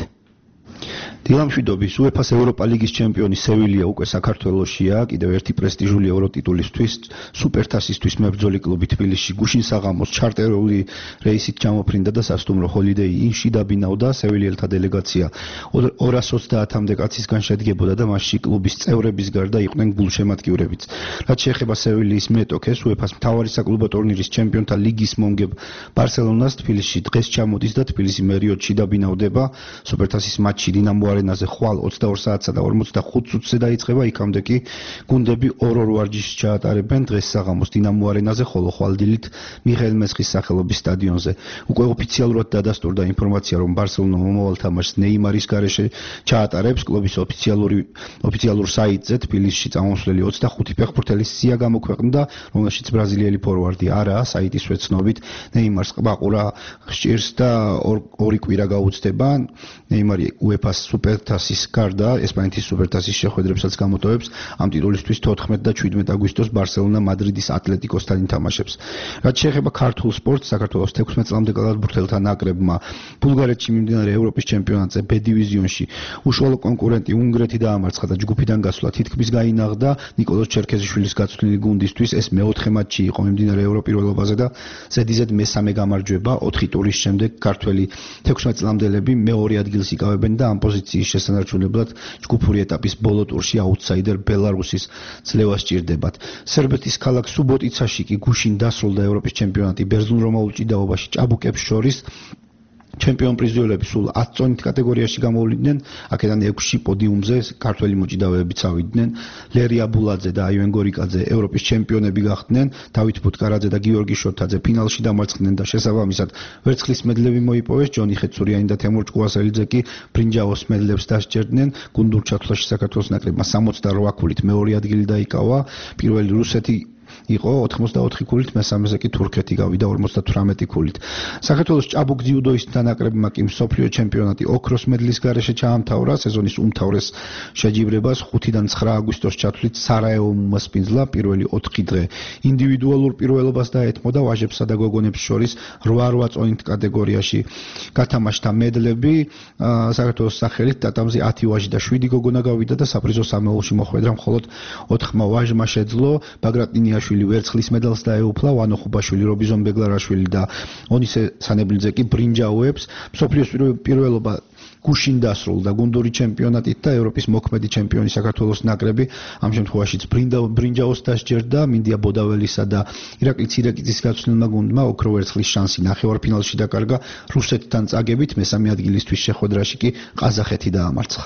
S17: დილამშვიდობის უეფას ევროპა ლიგის ჩემპიონი სევილია უკვე საქართველოშია, კიდევ ერთი პრესტიჟული ევროტიტულისთვის, სუპერთასისთვის მებრძოლი კლუბი თბილისში გუშინ საღამოს ჩარტერული რეისით ჩამოფრინდა და სასტუმრო ჰოლიდეი ინში დაბინავდა. სევილიელთა დელეგაცია ორას ოცდაათამდე კაცისგან შედგებოდა და მასში კლუბის წევრების გარდა იყვნენ გულშემატკივრებიც. რაც შეეხება სევილიის მეტოქეს, უეფას მთავარი საკლუბო ტურნირის ჩემპიონთა ლიგის მომგებ ბარსელონას თბილისში დღეს ჩამოდის და თბილისი მერიოტში დაბინავდება. სუპერთასის მატჩი დინამო არენაზე ხვალ ოცდაორ საათსა და ორმოცდახუთ წუთზე დაიწყება, იქამდე კი გუნდები ორ-ორ ვარჯიშს ჩაატარებენ. დღეს საღამოს დინამო არენაზე, ხოლო ხვალდილით მიხეილ მესხის სახელობის სტადიონზე. უკვე ოფიციალურად დადასტურდა ინფორმაცია, რომ ბარსელონა მომავალ თამაშს ნეიმარის გარეშე ჩაატარებს. კლუბის ოფიციალური ოფიციალურ საიტზე თბილისში წამოსვლელი ოცდახუთი ფეხბურთელის სია გამოქვეყნდა, რომელშიც ბრაზილიელი ფორვარდი არაა. საიტის ვეცნობით ნეიმარს ყბაყურა სჭირს და ორი კვირა გაუწდება. ნეიმარი უეფას სუპერთასის გარდა ესპანეთის სუპერთასის შეხვედრებსაც გამოტოვებს. ამ ტიტულისთვის თოთხმეტ და შვიდმეტ აგვისტოს ბარსელონა მადრიდის ატლეტიკოსთან ითამაშებს. რაც შეეხება ქართულ სპორტს, საქართველოს თექვსმეტ წლამდე კალათბურთელთა ნაკრებმა ბულგარეთში მიმდინარე ევროპის ჩემპიონატზე B დივიზიონში უშუალო კონკურენტი უნგრეთი დაამარცხა და ჯგუფიდან გასვლა თითქმის გაინაღდა. ნიკოლოზ ჩერქეზიშვილის გაწვრთნილი გუნდისთვის ეს მეოთხე მატჩი იყო მიმდინარე ევროპირველობაზე და ზედიზედ მესამე გამარჯვება. ოთხი ტურის შემდეგ ქართველი თექვსმეტ წლამდელები მეორე ადგილს იკავებენ და ამ პოზიციის შესანარჩუნებლად ჯგუფური ეტაპის ბოლო ტურში აუთსაიდერ ბელარუსის ძლევა სჭირდებათ. სერბეთის ქალაქ სუბოტიცაში კი გუშინ დასრულდა ევროპის ჩემპიონატი ბერძნულ-რომაულ ჭიდაობაში ჭაბუკებს შორის. ჩემპიონ პრიზიორები სულ ათი წონით კატეგორიაში გამოვლიდნენ, აქედან ექვსში პოდიუმზე ქართველი მოჭიდავეები წავიდნენ. ლერი აბულაძე და აივენ გორიკაძე ევროპის ჩემპიონები გახდნენ, დავით ბუტკარაძე და გიორგი შორთაძე ფინალში დამარცხდნენ და შესაბამისად ვერცხლის მედლები მოიპოვეს. ჯონი ხეცურიანი და თემურ ჭკუასელიძე კი ბრინჯაოს მედლებს დასჯერდნენ. გუნდურ ჩათვლაში საქართველოს ნაკრებმა სამოცდაორი ქულით მეორე ადგილი დაიკავა. პირველი რუსეთი იყო ოთხმოცდაოთხი ქულით, მესამეზე კი თურქეთი გავიდა ორმოცდათვრამეტი ქულით. საქართველოს ჭაბუკ ძიუდოისტთა ნაკრებმა კი მსოფლიო ჩემპიონატი ოქროს მედლის გარეშე ჩაამთავრა. სეზონის უმთავრეს შეჯიბრებას ხუთიდან ცხრა აგვისტოს ჩათვლით სარაევომ უმასპინძლა. პირველი ოთხი დღე ინდივიდუალურ პირველობას დაეთმოდა ვაჟებსა და გოგონებს შორის რვა-რვა წონით კატეგორიაში გათამაშთა მედლები. საქართველოს სახელით ტატამზე ათი ვაჟი და შვიდი გოგონა გავიდა და საპრიზო სამეულში მოხვედრა მხოლოდ ოთხმა ვაჟმა შეძლო. ბაგრატ ნინიაშვილი ვერცხლის მედალს დაეუფლა, ვანო ხუბაშვილი, რობიზონ ბეგლარაშვილი და ონისე სანებლიძე კი ბრინჯაოებს. მსოფლიოს პირველობა გუშინ დასრულდა გუნდური ჩემპიონატით და ევროპის მოქმედი ჩემპიონი საქართველოს ნაკრები ამ შემთხვევაშიც ბრინჯაოს დასჯერდა. მინდია ბოდაველისა და ირაკლი ცირაკიძის გაცვლილმა გუნდმა ოქრო ვერცხლის შანსი ნახევარფინალში დაკარგა რუსეთთან წაგებით, მესამე ადგილისთვის შეხვედრაში კი ყაზახეთი დაამარცხა.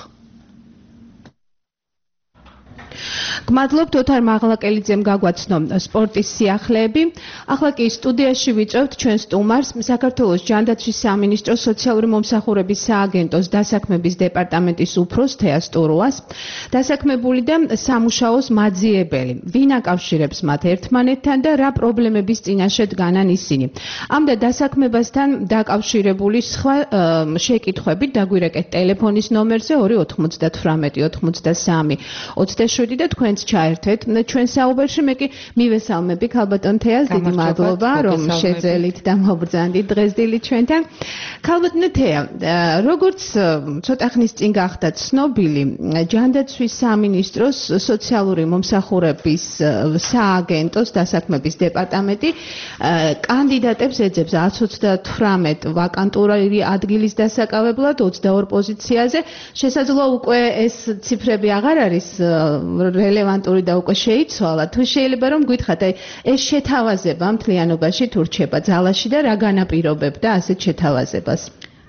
S2: გმადლობთ ოთარ მაღლაკელიძემ გაგვაცნო სპორტის სიახლეები. ახლა კი სტუდიაში ვიწევთ ჩვენ სტუმარს, საქართველოს ჯანდაცვის სამინისტროს სოციალური მომსახურების სააგენტოს დასაქმების დეპარტამენტის უფროს თეას ტურუას. დასაქმებული და სამუშაოს მაძიებელი. ვინ აკავშირებს მათ ერთმანეთთან და რა პრობლემების წინაშე დგანან ისინი? ამ და დასაქმებასთან დაკავშირებული სხვა შეკითხვებით დაგვირეკეთ ტელეფონის ნომერზე ორი ოთხმოცდათვრამეტი ოცდასამი ოცდაშვიდი და თქვენც ჩაერთვეთ ჩვენ საუბარში. მე კი მივესალმები ქალბატონ თეას, დიდი მადლობა რომ შეძელით და მობრძანდით დღეს დილით ჩვენთან. ქალბატონო თეა, როგორც ცოტა ხნის წინ გახდა ცნობილი, ჯანდაცვის სამინისტროს სოციალური მომსახურების სააგენტოს დასაქმების დეპარტამენტი კანდიდატებს ეძებს ათს ოცდათვრამეტ ვაკანტური ადგილის დასაკავებლად ოცდაორ პოზიციაზე. შესაძლოა უკვე ეს ციფრები აღარ არის რელევანტური და უკვე შეიცვალა. თუ შეიძლება რომ გითხრათ, აი ეს შეთავაზება მთლიანობაში თუ რჩება ძალაში და რა განაპირობებდა ასეთ შეთავაზებას?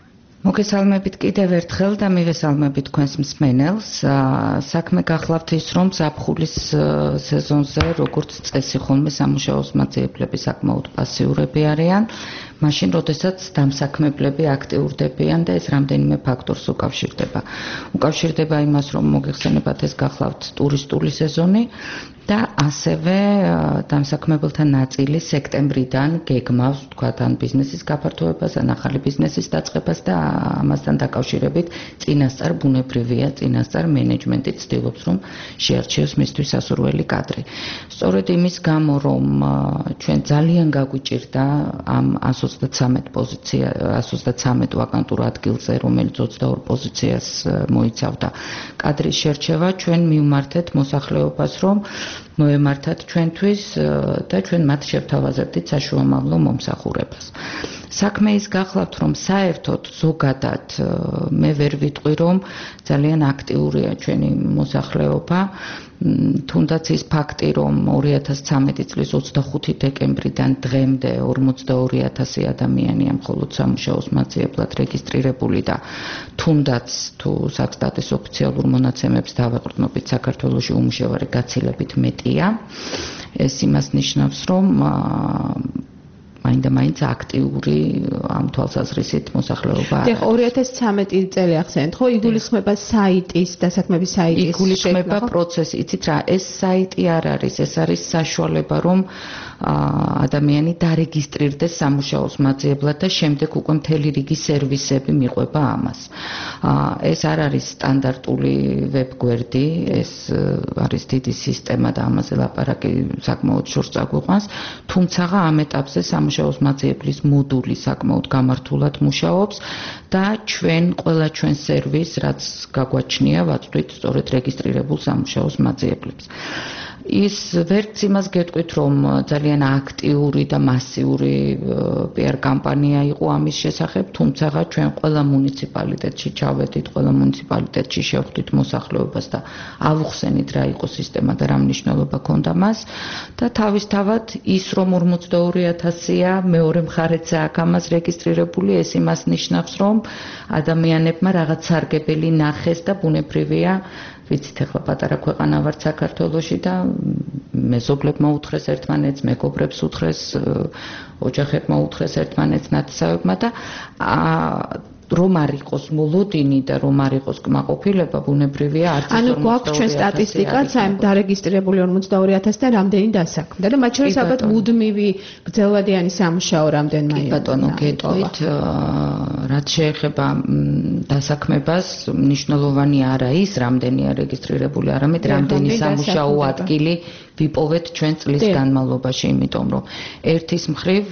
S18: მოგესალმებით კიდევ ერთხელ და მივესალმებით თქვენს მსმენელს. საქმე გახლავთ ის, რომ ზაფხულის სეზონზე, როგორც წესი ხოლმე სამუშაოს მაძიებლები საკმაოდ პასიურები არიან, მაშინ როდესაც დამსაქმებლები აქტიურდებიან და ეს რამდენიმე ფაქტორს უკავშირდება. უკავშირდება იმას, რომ მოგეხსენებათ ეს გახლავთ ტურისტული სეზონი და ასევე დამსაქმებელთა ნაწილი სექტემბრიდან გეგმავს თქვათ ან ბიზნესის გაფართოებას, ან ახალი ბიზნესის დაწყებას და ამასთან დაკავშირებით წინასწარ ბუნებრივია, წინასწარ მენეჯმენტი ცდილობს, რომ შეარჩიოს მისთვის სასურველი კადრი. სწორედ იმის გამო, რომ ჩვენ ძალიან გაგვიჭირდა ამ εκατს ოცდათსამეტ პოზიცია, εκατს ოცდათსამეტ ვაკანტურ ადგილზე, რომელიც ოცდაორ პოზიციას მოიცავდა კადრის შერჩევა, ჩვენ მივმართეთ მოსახლეობას, რომ მოემართათ ჩვენთვის და ჩვენ მათ შევთავაზებდით საშუალო მომსახურებას. საქმე ის გახლავთ, რომ საერთოდ ზოგადად მე ვერ ვიტყვი, რომ ძალიან აქტიურია ჩვენი მოსახლეობა, თუნდაც ის ფაქტი, რომ ორი ათას ცხრამეტი წლის ოცდახუთი დეკემბრიდან დღემდე ორმოცდაორი ათასი ადამიანია მხოლოდ სამუშაოს მაძიებლად რეგისტრირებული და თუნდაც თუ საქსტატის ოფიციალურ მონაცემებს დავაყრდნობით, საქართველოში უმუშევარი გაცილებით მეტია. ეს იმას ნიშნავს, რომ მაინდა მაინც აქტიური ამ თვალსაზრისით მოსახლეობა არის.
S2: ეხლა ორი ათას ცხრამეტი წელი ახსენეთ, ხო? იგულისხმება საიტის დასაქმების საიტის
S18: იგულისხმება პროცესი. იცით რა, ეს საიტი არ არის, ეს არის საშუალება, რომ ადამიანი დარეგისტრირდეს სამუშაოს მაძიებლად და შემდეგ უკვე მთელი რიგი სერვისები მიყვება ამას. ეს არ არის სტანდარტული ვებგვერდი, ეს არის დიდი სისტემა და ამაზე ლაპარაკი საკმაოდ შორს წაგვიყვანს, თუმცა ამ ეტაპზე სამუშაოს მაძიებლის მოდული საკმაოდ გამართულად მუშაობს და ჩვენ ყველა ჩვენ სერვისს, რაც გაგვაჩნია, ვაწვდით სწორედ რეგისტრირებულ სამუშაოს მაძიებლებს. ის ვერც იმას გეტყვით, რომ ძალიან აქტიური და მასიური პიარ კამპანია იყო ამის შესახებ, თუმცა ჩვენ ყველა მუნიციპალიტეტში ჩავედით, ყველა მუნიციპალიტეტში შევხვდით მოსახლეობას და ავუხსენით რა იყო სისტემა და რა მნიშვნელობა ჰქონდა მას და თავისთავად ის რომ ორმოცდაორი ათასია, მეორე მხარეც აქვს ამას რეგისტრირებული, ეს იმას ნიშნავს, რომ ადამიანებმა რაღაც სარგებელი ნახეს და ბუნებრივია ვიცით ახლა პატარა ქვეყანა ვართ საქართველოში და მეზობლებმა უთხრეს ერთმანეთს, მეგობრებს უთხრეს, ოჯახებმა უთხრეს ერთმანეთს ნათესავებმა და რომ არ იყოს მოლოდინი და რომ არ იყოს კმაყოფილება, ბუნებრივია არც
S2: ანუ გვაქვს ჩვენ სტატისტიკაც ამ დარეგისტრირებული ორმოცდაორი ათასი და რამდენი დასაქმდა და მათ შორის ალბათ მუდმივი გრძელვადიანი სამუშაო რამდენმა
S18: იყო. ბატონო, გეტყვით, რაც შეეხება დასაქმებას, მნიშვნელოვანი არა ის, რამდენია რეგისტრირებული, არამედ რამდენი სამუშაო ადგილი ვიპოვეთ ჩვენ წლის განმავლობაში, იმიტომ რომ ერთის მხრივ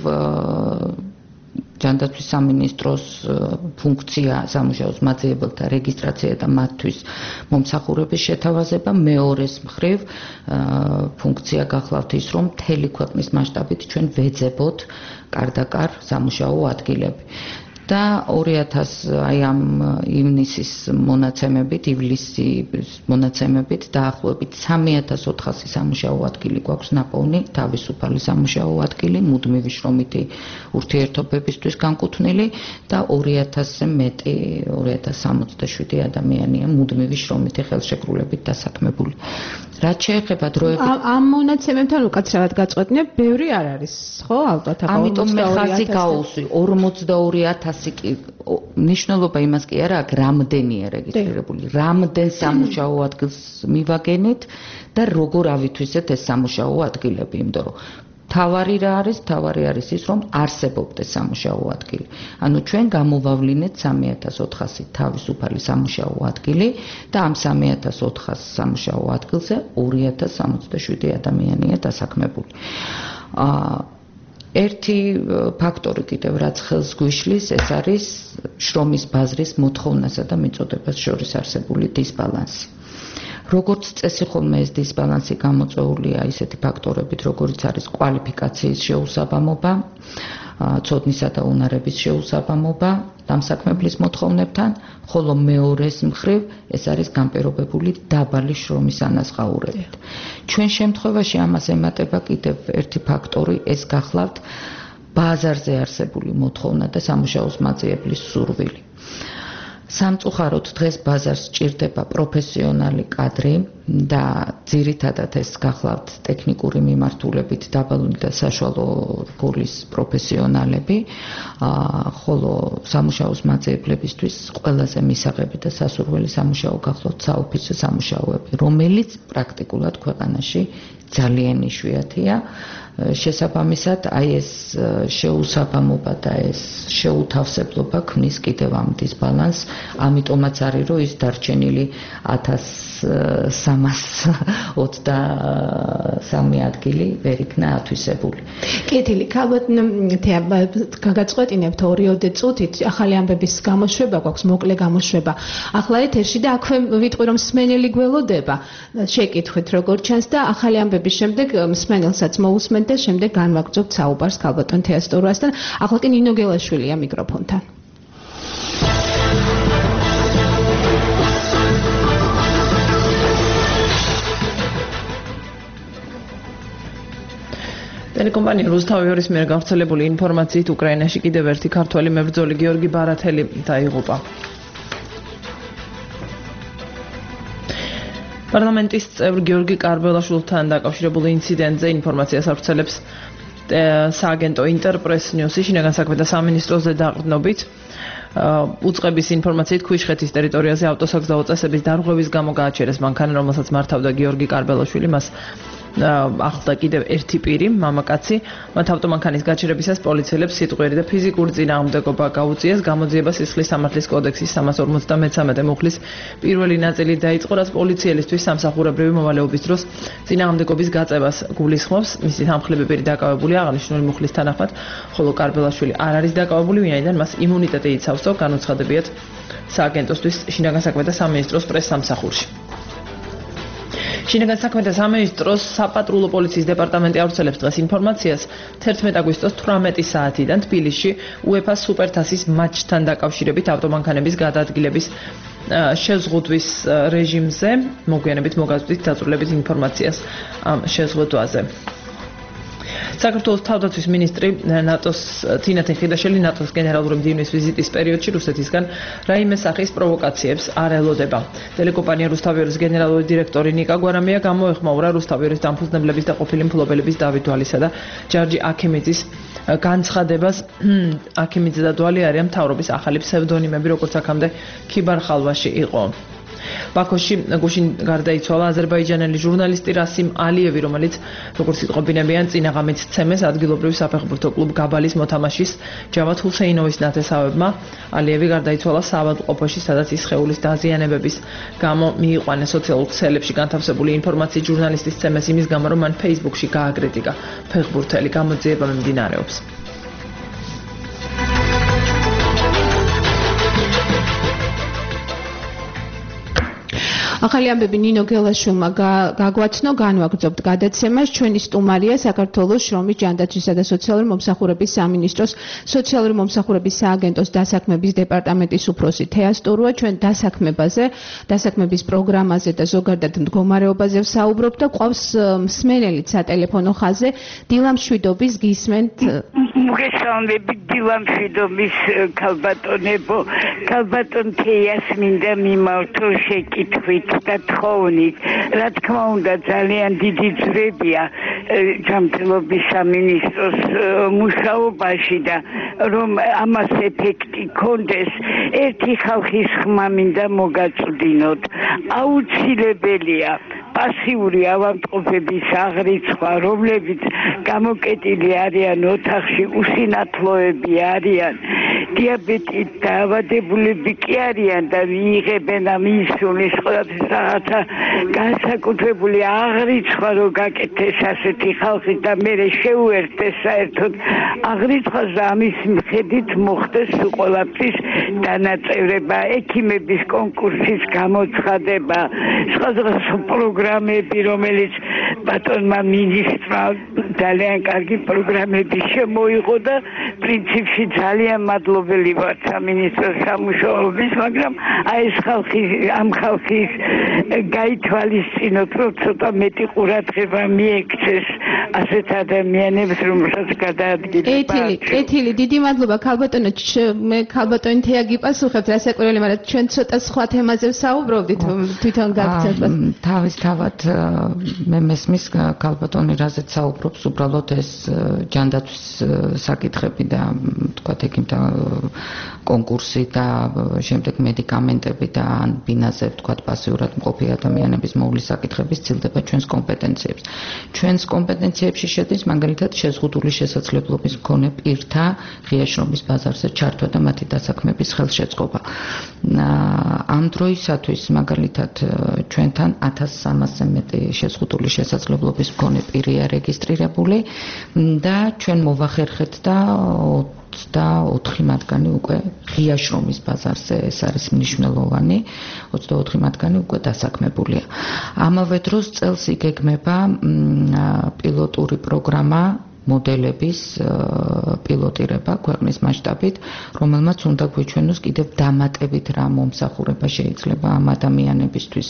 S18: ჯანდაცვის სამინისტროს ფუნქცია სამუშაოს მაძიებელთა რეგისტრაცია და მათთვის მომსახურების შეთავაზება, მეორეს მხრივ ფუნქცია გახლავთ ის, რომ მთელი ქვეყნის მასშტაბით ჩვენ ვეძებოთ კარდაკარ სამუშაო ადგილები. და ორი ათასი აი ამ ივნისის მონაცემებით, ივლისის მონაცემებით დაახლოებით სამი ათას ოთხასი სამუშაო ადგილი გვაქვს ნაპოვნი, თავისუფალი სამუშაო ადგილი, მუდმივი შრომითი ურთიერთობებისთვის განკუთვნილი და ორი ათასზე მეტი, ორი ათას სამოცდაშვიდი ადამიანია მუდმივი შრომითი ხელშეკრულებით დასაქმებული. რაც შეეხება დროებით
S2: ამ მონაცემებთან უკაცრავად გაწყვეტნე, ბევრი არ არის, ხო, ალბათ ახლა
S18: ამიტომ მე ხაზი გაუსვი ორმოცდაორი ათასი ნიშნულობა იმას კი არა, აქ რამდენია რეგისტრირებული, რამდენ სამუშაო ადგილს მივაგენით და როგორ ავითვისეთ ეს სამუშაო ადგილები, იმიტომ რომ თავარი რა არის, თავარი არის ის, რომ არსებობდეს სამუშაო ადგილი. ანუ ჩვენ გამოვავლინეთ სამი ათას ოთხასი თავისუფალი სამუშაო ადგილი და ამ სამი ათას ოთხასი სამუშაო ადგილზე ორი ათას სამოცდაშვიდი ადამიანია დასაქმებული. აა ერთი ფაქტორი კიდევ რაც ხელს გვიშლის, ეს არის შრომის ბაზრის მოთხოვნასა და მიწოდებას შორის არსებული დისბალანსი. როგორც წესი ხოლმე ეს დისბალანსი გამოწვეულია ისეთი ფაქტორებით, როგორიც არის კვალიფიკაციის შეუსაბამობა, ცოდნისა და უნარების შეუსაბამობა დამსაქმებლის მოთხოვნებთან, ხოლო მეორეს მხრივ ეს არის განპირობებული დაბალი შრომის ანაზღაურებით. ჩვენ შემთხვევაში ამას ემატება კიდევ ერთი ფაქტორი, ეს გახლავთ ბაზარზე არსებული მოთხოვნა და სამუშაოს მაძიებლის სურვილი. სამწუხაროდ დღეს ბაზარს ჭირდება პროფესიონალი კადრი და ძირითადად ეს გახლავთ ტექნიკური მიმართულებით დაბალული და საშუალო რგოლის პროფესიონალები, ხოლო სამუშაოს მაძიებლებისთვის ყველაზე მისაღები და სასურველი სამუშაო გახლავთ საოფისო სამუშაოები, რომელიც პრაქტიკულად ქვეყანაში ძალიან იშვიათია. შესაბამისად, აი ეს შეუსაბამობა და ეს შეუთავსებლობა ქმნის კიდევ ამ დისბალანსს, ამიტომაც არის, რომ ის დარჩენილი ათას სამას ოცდასამი ადგილი ვერ იქნა ათვისებული.
S2: კეთილი, ალბათ გაგაწყვეტინებთ ორიოდე წუთით, ახალი ამბების გამოშვება გვაქვს, მოკლე გამოშვება. ახლა ეთერში და აქვე ვიტყვი რომ მსმენელი გველოდება. შეკითხვით როგორ ჩანს და ახალი ამბების შემდეგ მსმენელსაც მოусმენთ და შემდეგ განვაგრძობთ საუბარს ქალბატონ თეასტორასთან. ახლა კი ნინო გელაშვილია მიკროფონთან.
S3: ტელეკომპანია რუსთავიორის მიერ გავრცელებული ინფორმაციით უკრაინაში კიდევ ერთი ქართველი მებრძოლი გიორგი ბარათელი დაიღუპა. პარლამენტის წევრ გიორგი კარბელაშვილთან დაკავშირებული ინციდენტზე ინფორმაციას ავრცელებს სააგენტო ინტერპრეს ნიუსი შინაგან საქმეთა სამინისტროს ზედაყრდნობით. უწყების ინფორმაციით ქვიშხეთის ტერიტორიაზე ავტოსაგზაო წესების დარღვევის გამო გააჩერეს მანქანა, რომელსაც მართავდა გიორგი კარბელაშვილი. მას ახლდა კიდევ ერთი პირი, მამაკაცი. მათ ავტომანქანის გაჩერებისას პოლიციელებს სიტყვიერი და ფიზიკური წინააღმდეგობა გაუწიეს. გამოძიება სისხლის სამართლის კოდექსის სამას ორმოცდამეცამეტე მუხლის პირველი ნაწილი დაიწყო, რაც პოლიციელისთვის სამსახურებრივი მოვალეობის დროს წინააღმდეგობის გაწევას გულისხმობს. მისი თანხმლებები დაკავებულია აღნიშნული მუხლის თანახმად, ხოლო კარბელაშვილი არ არის დაკავებული, ვინაიდან მას იმუნიტეტი იცავს, განუცხადებიათ სააგენტოსთვის შინაგან საქმეთა სამინისტროს პრეს-სამსახურში. შინაგან საქმეთა სამინისტროს საპატრულო პოლიციის დეპარტამენტი ავრცელებს დღეს ინფორმაციას თერთმეტი აგვისტოს თვრამეტი საათიდან თბილისში უეფა სუპერთასის მატჩთან დაკავშირებით ავტომანქანების გადაადგილების შეზღუდვის რეჟიმზე. მოგვიანებით მოგაზრდით დაწვრილებით ინფორმაციას ამ შეზღუდვაზე. საქართველოს თავდაცვის მინისტრი ნატოს თინათინ ხიდაშელი ნატოს გენერალური მდივნის ვიზიტის პერიოდში რუსეთისგან რაიმე სახის პროვოკაციებს არ ელოდება. ტელეკომპანია რუსთავიორის გენერალური დირექტორი ნიკა გვარამია გამოეხმაურა რუსთავიორის დამფუძნებლების და ყოფილი მფლობელების დავით დვალისა და ჯარჯი აქიმიძის განცხადებას. აქიმიძე და დვალი არიან მთავრობის ახალი ფსევდონიმები, როგორც აქამდე ქიბარ ხალვაში იყო. ბაქოში გუშინ გარდაიცვალა აზერბაიჯანელი ჟურნალისტი რასიმ ალიევი, რომელიც როგორც იტყობინებიან წინაღამით ცემეს ადგილობრივ საფეხბურთო კლუბ გაბალის მოთამაშის ჯავად ჰუსეინოვის ნათესავებმა. ალიევი გარდაიცვალა საავადმყოფოში, სადაც ის სხეულის დაზიანებების გამო მიიყვანეს. სოციალურ ქსელებში განთავსებული ინფორმაციით ჟურნალისტის ცემეს იმის გამო, რომ მან ფეისბუქში გააკრიტიკა ფეხბურთელი. გამოძიება მიმდინარეობს.
S2: ახალი ამბები ნინო გელაშვილმა გაგვაცნო, განვაგრძობთ გადაცემას. ჩვენი სტუმარია საქართველოს შრომის ჯანდაცვისა და სოციალური მომსახურების სამინისტროს სოციალური მომსახურების სააგენტოს დასაქმების დეპარტამენტის უფროსი თეასტორუა. ჩვენ დასაქმებაზე, დასაქმების პროგრამაზე და ზოგადად მდგომარეობაზე ვსაუბრობთ და ყავს მსმენელიც სატელეფონო ხაზზე. დილამშვიდობის გისმენთ.
S19: მოგესალმებით დილამშვიდობის ქალბატონებო. ქალბატონ თეას მინდა მიმართო შეკითხვით და თხოვნით. რა თქმა უნდა ძალიან დიდი ძვრებია ჯანმრთელობის სამინისტროს მუშაობაში და რომ ამას ეფექტი კონდეს, ერთი ხალხის ხმა მინდა მოგაწვდინოთ. აუცილებელია პასიური ავადმყოფების აღრიცხვა, რომლებიც გამოკეტილი არიან ოთახში, უსინათლოები არიან, დიაბეტით დაავადებულები კი არიან და მიიღებენ ამ ინსულინის ყველაფერს რაღაცა განსაკუთრებული აღრიცხვა რო გაკეთეს ასეთი ხალხის და მერე შეუერთეს საერთოდ აღრიცხვას და ამის მიხედვით მოხდეს ყველაფრის დანაწევრება, ექიმების კონკურსის გამოცხადება, სხვადასხვა პროგრამები, რომელიც ბატონმა მინისტრმა ძალიან კარგი პროგრამები შემოიღო და პრინციპში ძალიან მადლობელი ვარ სამინისტროს სამუშაოების, მაგრამ აი ეს ხალხი ამ ხალხის გაითვალისწინოთ, რომ ცოტა მეტი ყურადღება მიექცეს ასეთ ადამიანებს, რომელსაც გადაადგილება.
S2: ეთილი, ეთილი, დიდი მადლობა ქალბატონო, მე ქალბატონი თეა გიპასუხებთ რასაკვირველი, მაგრამ ჩვენ ცოტა სხვა თემაზე ვსაუბრობდით, თვითონ გაგცემთ.
S18: თავისთავად მე მესმის ქალბატონი რაზეც საუბრობს, უბრალოდ ეს ჯანდაცვის საკითხები და თქვა ეგ კონკურსი და შემდეგ მედიკამენტები და ან ბინაზე თქვა პასიურად მყოფი ადამიანების მოვლის საკითხები სცილდება ჩვენს კომპეტენციებს. ჩვენს კომპეტენციებში შედის მაგალითად შეზღუდული შესაძლებლობის მქონე პირთა ღია შრომის ბაზარზე ჩართვა და მათი დასაქმების ხელშეწყობა. ამ დროისათვის მაგალითად ჩვენთან ათას სამასზე მეტი შეზღუდული შესაძლებლობის მქონე პირია რეგისტრირებული და ჩვენ მოვახერხეთ და ოცდაოთხი მათგანი უკვე ღია შრომის ბაზარზე, ეს არის მნიშვნელოვანი, ოცდაოთხი მათგანი უკვე დასაქმებულია. ამავე დროს წელს იგეგმება პილოტური პროგრამა მოდელების პილოტირება ქვეყნის მასშტაბით, რომელმაც უნდა გვიჩვენოს კიდევ დამატებით რა მომსახურება შეიძლება ამ ადამიანებისთვის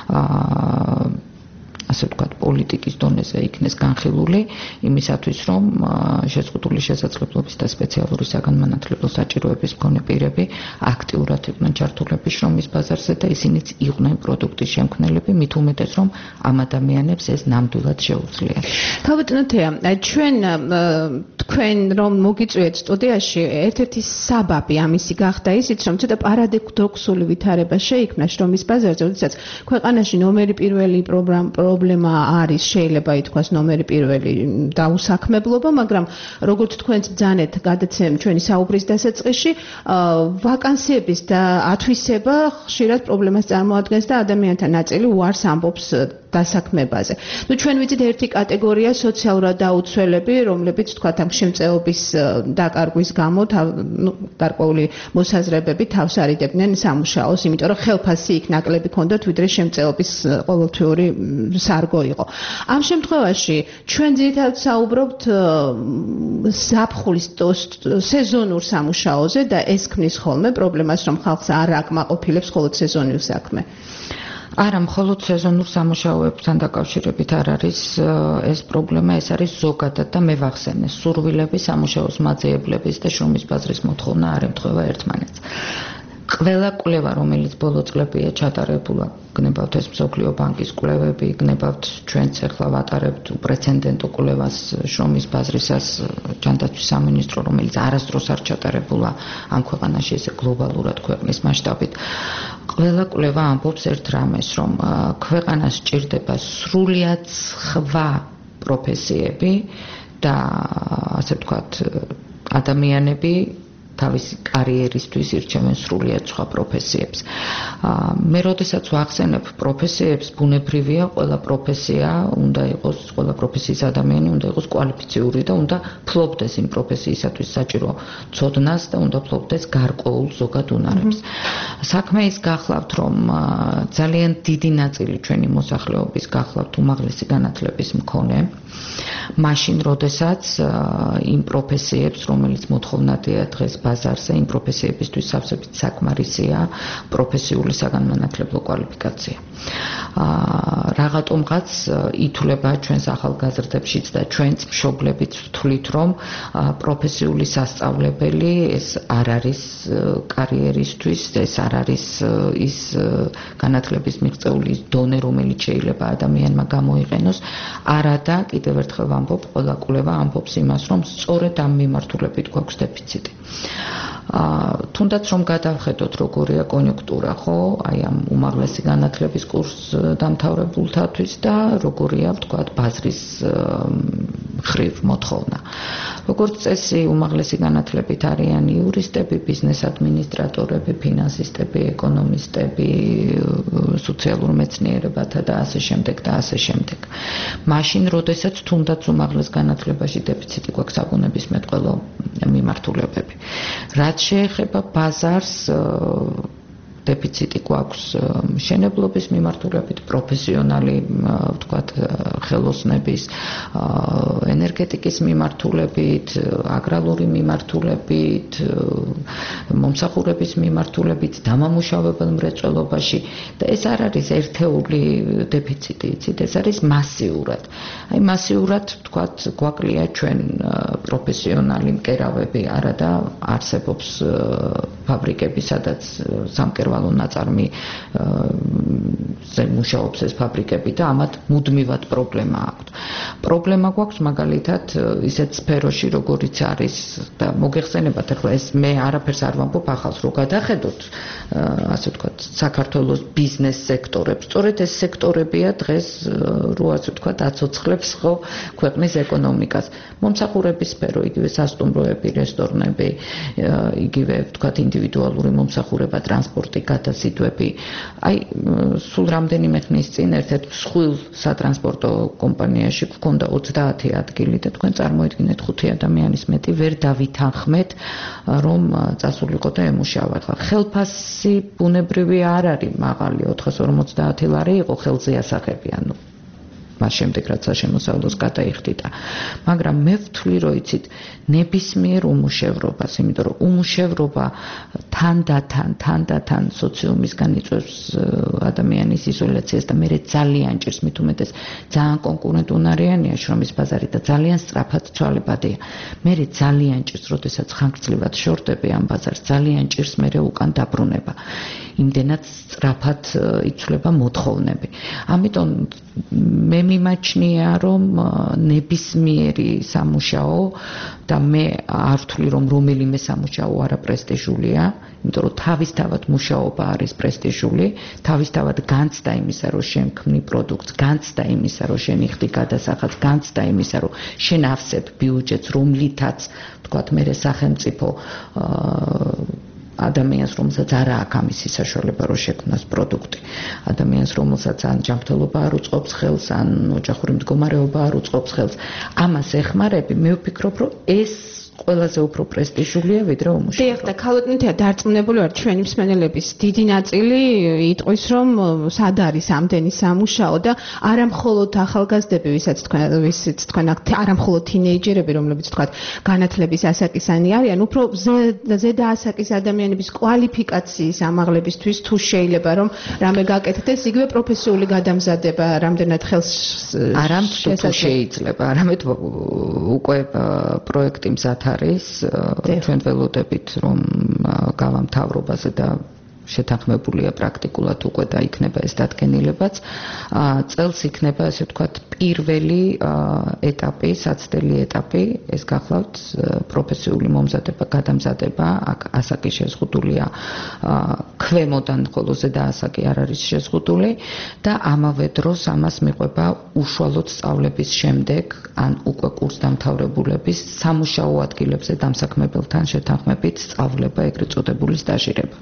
S18: ასე ვთქვათ, პოლიტიკის დონეზე იქნეს განხილული, იმისათვის, რომ შეზღუდული შესაძლებლობის და სპეციალური საგანმანათლებლო საჭიროების მქონე პირები აქტიურად იყვნენ ჩართულები შრომის ბაზარზე და ისინიც იყვნენ პროდუქტის შემქმნელები, მით უმეტეს, რომ ამ ადამიანებს ეს ნამდვილად შეუძლიათ.
S2: ქალბატონო თეა, ჩვენ თქვენ რომ მოგიწვიეთ სტუდიაში, ერთ-ერთი საბაბი ამისი გახდა ისიც, რომ ცოტა პარადოქსული ვითარება შეიქმნა შრომის ბაზარზე, როდესაც ქვეყანაში ნომერი პირველი პრობლემა არის, შეიძლება ითქვას ნომერი პირველი დაუსაქმებლობა, მაგრამ როგორც თქვენც ბრძანეთ გადაცემ ჩვენი საუბრის დასაწყისში, ვაკანსიების და ათვისება ხშირად პრობლემას წარმოადგენს და ადამიანთა ნაწილი უარს ამბობს დასაქმებაზე. ნუ ჩვენ ვიცით ერთი კატეგორია სოციალურად დაუცველები, რომლებიც თქვათ ამ შემწეობის დაკარგვის გამო, ნუ გარკვეული მოსაზრებები თავს არიდებდნენ სამუშაოს, იმიტომ რომ ხელფასი იქ ნაკლები ქონდათ, ვიდრე შემწეობის ყოველთვიური სარგო იყო. ამ შემთხვევაში ჩვენ ძირითადად საუბრობთ ზაფხულის სეზონურ სამუშაოზე და ეს ქმნის ხოლმე პრობლემას, რომ ხალხს არ აკმაყოფილებს მხოლოდ სეზონურ საქმე.
S18: არა, მხოლოდ სეზონურ სამუშაოებთან დაკავშირებით არ არის ეს პრობლემა, ეს არის ზოგადად და მე ვახსენე, სურვილები სამუშაოს მაძიებლების და შრომის ბაზრის მოთხოვნა არ ემთხვევა ერთმანეთს. ყველა კვლევა, რომელიც ბოლო წლებია ჩატარებულა, გნებავთ ეს მსოფლიო ბანკის კვლევები, გნებავთ ჩვენც ახლა ვატარებთ უპრეცედენტო კვლევას შრომის ბაზრისას ჯანდაცვის სამინისტრო, რომელიც არასდროს არ ჩატარებულა ამ ქვეყანაში ესე გლობალურად ქვეყნის მასშტაბით. ყველა კვლევა ამბობს ერთ რამეს, რომ ქვეყანას სჭირდება სრულიად სხვა პროფესიები და ასე ვთქვათ, ადამიანები თავისი კარიერისთვის ირჩევენ სრულიად სხვა პროფესიებს. მე როდესაც ვახსენებ პროფესიებს, ბუნებრივია, ყველა პროფესია უნდა იყოს, ყველა პროფესიის ადამიანი უნდა იყოს კვალიფიციური და უნდა ფლობდეს იმ პროფესიისათვის საჭირო ცოდნას და უნდა ფლობდეს გარკვეულ ზოგად უნარებს. საქმე ის გახლავთ, რომ ძალიან დიდი ნაწილი ჩვენი მოსახლეობის გახლავთ უმაღლესი განათლების მქონე. მაშინ, როდესაც იმ პროფესიებს, რომელიც მოთხოვნადია დღეს ბაზარზე, იმ პროფესიებისთვის სავსებით საკმარისია პროფესიული საგანმანათლებლო კვალიფიკაცია. რაღაცომღაც ითვლება ჩვენს ახალგაზრდებშიც და ჩვენც მშობლებიც ვთვლით, რომ პროფესიული სასწავლებელი ეს არ არის კარიერისთვის, ეს არ არის ის განათლების მიღწეული დონე, რომელიც შეიძლება ადამიანმა გამოიყენოს. არადა, კიდევ ერთხელ ვამბობ, ყველა კვლევა ამბობს იმას, რომ სწორედ ამ მიმართულებით გვაქვს დეფიციტი. თუნდაც რომ გადავხედოთ როგორია კონიუნქტურა, ხო, აი ამ უმაღლესი განათლების კურს დამთავრებულთათვის და როგორია, ვთქვათ, ბაზრის ხრივ მოთხოვნა. როგორც წესი, უმაღლესი განათლებით არიან იურისტები, ბიზნეს ადმინისტრატორები, ფინანსისტები, ეკონომისტები, სოციალურ მეცნიერებათა და ასე შემდეგ და ასე შემდეგ. მაშინ, როდესაც თუნდაც უმაღლეს განათლებაში დეფიციტი გვაქვს საბუნებისმეტყველო მიმართულებები. რაც შეეხება ბაზარს, დეფიციტი გვაქვს მშენებლობის მიმართულებით, პროფესიონალი, ვთქვათ, ხელოსნების, ენერგეტიკის მიმართულებით, აგრარული მიმართულებით, მომსახურების მიმართულებით, დამამუშავებელ მრეწველობაში და ეს არ არის ერთეული დეფიციტი, იცით, ეს არის მასიურად. აი მასიურად თქვათ გვაკლია ჩვენ პროფესიონალი მკერავები, არადა არსებობს ფაბრიკები, სადაც სამკერვალო ნაწარმი ზე მუშაობს ეს ფაბრიკები და ამათ მუდმივად პრობლემა აქვს. პრობლემა გვაქვს მაგალითად ისეთ სფეროში, როგორიც არის და მოგეხსენებათ ახლა ეს მე არაფერს არ ვამბობ ახალს, რო გადახედოთ ასე ვთქვათ საქართველოს ბიზნეს სექტორებს. სწორედ ეს სექტორებია დღეს რო ასე ვთქვათ აცოცხლებს ხო ქვეყნის ეკონომიკას. მომსახურების სფერო, იგივე სასტუმროები, რესტორნები, იგივე ვთქვათ ინდივიდუალური მომსახურება, ტრანსპორტი, გადასიდვები. აი სულ რამდენიმე ხნის წინ ერთ-ერთ მსხვილ სატრანსპორტო კომპანიაში გვქონდა ოცდაათი ადგილი და თქვენ წარმოიდგინეთ ხუთი ადამიანის მეტი ვერ დავითანხმეთ რომ წასულიყო და ემუშავა. ხელფასი ბუნებრივი არ არის მაღალი, ოთხას ორმოცდაათი ლარი იყო ხელზე ასახები, ანუ მას შემდეგ რაც შემოსავლოს გადაიხდიდა. მაგრამ მე ვთვლი რომ იცით ნებისმიერ უმუშევრობას, იმიტომ რომ უმუშევრობა თანდათან, თანდათან სოციუმისგან იწვევს ადამიანის იზოლაციას და მე ძალიან ჭირს, მით უმეტეს ძალიან კონკურენტუნარიანია შრომის ბაზარი და ძალიან სწრაფად ცვალებადია. მე ძალიან ჭირს, როდესაც ხანგრძლივად შორდები ამ ბაზარს, ძალიან ჭირს მე უკან დაბრუნება. იმდენად სწრაფად იცვლება მოთხოვნები. ამიტომ მე მიმაჩნია რომ ნებისმიერი სამუშაო და მე არ ვთვლი რომ რომელიმე სამუშაო არაპრესტიჟულია, იმიტომ რომ თავისთავად მუშაობა არის პრესტიჟული, თავისთავად განცდა იმისა რომ შენ ქმნი პროდუქტს, განცდა იმისა რომ შენ იხდი გადასახადს, განცდა იმისა რომ შენ ავსებ ბიუჯეტს, რომლითაც ვთქვათ მე სახელმწიფო ადამიანს, რომელსაც არა აქვს ამისი საშუალება რომ შექმნას პროდუქტი, ადამიანს, რომელსაც ან ჯანმრთელობა არ უწყობს ხელს, ან ოჯახური მდგომარეობა არ უწყობს ხელს, ამას ეხმარები, მე ვფიქრობ, რომ ეს ყველაზე უფრო პრესტიჟულია ვიდრე უმუშევრობა.
S2: დიახ, და ქალბატონია დარწმუნებული ვარ, ჩვენი მსმენელების დიდი ნაწილი იტყვის, რომ სად არის ამდენი სამუშაო და არა მხოლოდ ახალგაზრდები, ვისაც თქვენ ვისაც თქვენ არა მხოლოდ თინეიჯერები, რომლებიც თქვათ განათლების ასაკისანი არიან, უფრო ზედა ასაკის ადამიანების კვალიფიკაციის ამაღლებისთვის თუ შეიძლება რომ რამე გაკეთდეს, იგივე პროფესიული გადამზადება, რამდენად ხელს
S18: არა თუ შეიძლება, არამედ უკვე პროექტი მზად არის ჩვენ ველოდებით რომ გავამთავრობაზე და შეთანხმებულია პრაქტიკულად უკვე და იქნება ეს დადგენილებაც. წელს იქნება ასე ვთქვათ პირველი ეტაპი, საცდელი ეტაპი, ეს გახლავთ პროფესიული მომზადება, გადამზადება, აქ ასაკი შეზღუდულია ქვემოდან, ხოლო ზედა ასაკი არ არის შეზღუდული და ამავე დროს ამას მიყვება უშუალოდ სწავლების შემდეგ, ან უკვე კურსდამთავრებულების სამუშაო ადგილებზე დამსაქმებელთან შეთანხმებით სწავლება, ეგრეთ წოდებული სტაჟირება.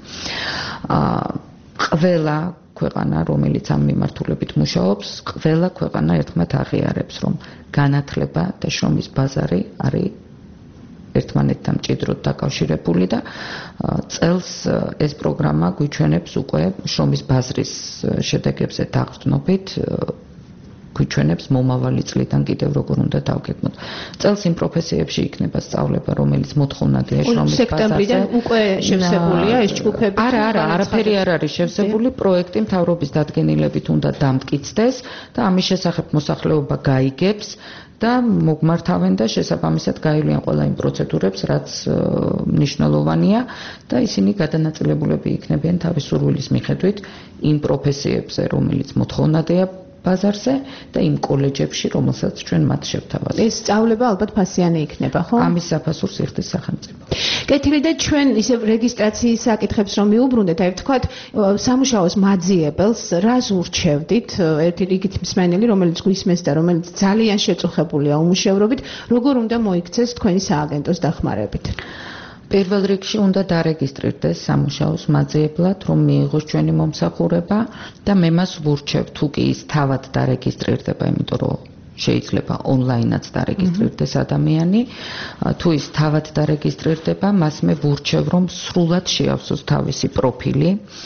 S18: ყველა ქვეყანა, რომელიც ამ მიმართულებით მუშაობს, ყველა ქვეყანა ერთმანეთს აღიარებს, რომ განათლება და შრომის ბაზარი არის ერთმანეთთან მჭიდროდ დაკავშირებული და წელს ეს პროგრამა გვიჩვენებს უკვე შრომის ბაზრის შედეგებზე დაყრდნობით გვიჩვენებს მომავალი წლიდან კიდევ როგორ უნდა დავგეგმოთ. წელს იმ პროფესიებში იქნება სწავლება, რომელიც მოთხოვნადია შრომის ბაზარზე.
S2: სექტემბრიდან უკვე შევსებულია ეს ჯგუფები?
S18: არა, არა, არაფერი არ არის შევსებული, პროექტი მთავრობის დადგენილებით უნდა დამტკიცდეს და ამის შესახებ მოსახლეობა გაიგებს და მოგმართავენ და შესაბამისად გაივლიან ყველა იმ პროცედურებს, რაც მნიშვნელოვანია და ისინი გადანაწილებულები იქნებიან თავის სურვილის მიხედვით იმ პროფესიებზე, რომელიც მოთხოვნადია ბაზარზე და იმ კოლეჯებში, რომელსაც ჩვენ მათ შევთავაზებთ.
S2: ეს სწავლება ალბათ ფასიანი იქნება, ხო?
S18: ამის საფასურს იხდის სახელმწიფო.
S2: კეთილი და ჩვენ ისე რეგისტრაციის საკითხებს რომ მიუბრუნდეთ, აი ვთქვათ, სამუშაოს მაძიებელს რას ურჩევდით? ერთი რიგით მსმენელი, რომელიც გვისმენს და რომელიც ძალიან შეწუხებულია უმუშევრობით, როგორ უნდა მოიქცეს თქვენი სააგენტოს დახმარებით?
S18: პირველ რიგში უნდა დარეგისტრირდეს სამუშაოს მაძიებლად, რომ მიიღოს ჩვენი მომსახურება და მე მას ვურჩევ, თუ კი ის თავად დარეგისტრირდება, იმიტომ რომ შეიძლება ონლაინაც დარეგისტრირდეს ადამიანი, თუ ის თავად დარეგისტრირდება, მას მე ვურჩევ, რომ სრულად შეავსოს თავისი პროფილი,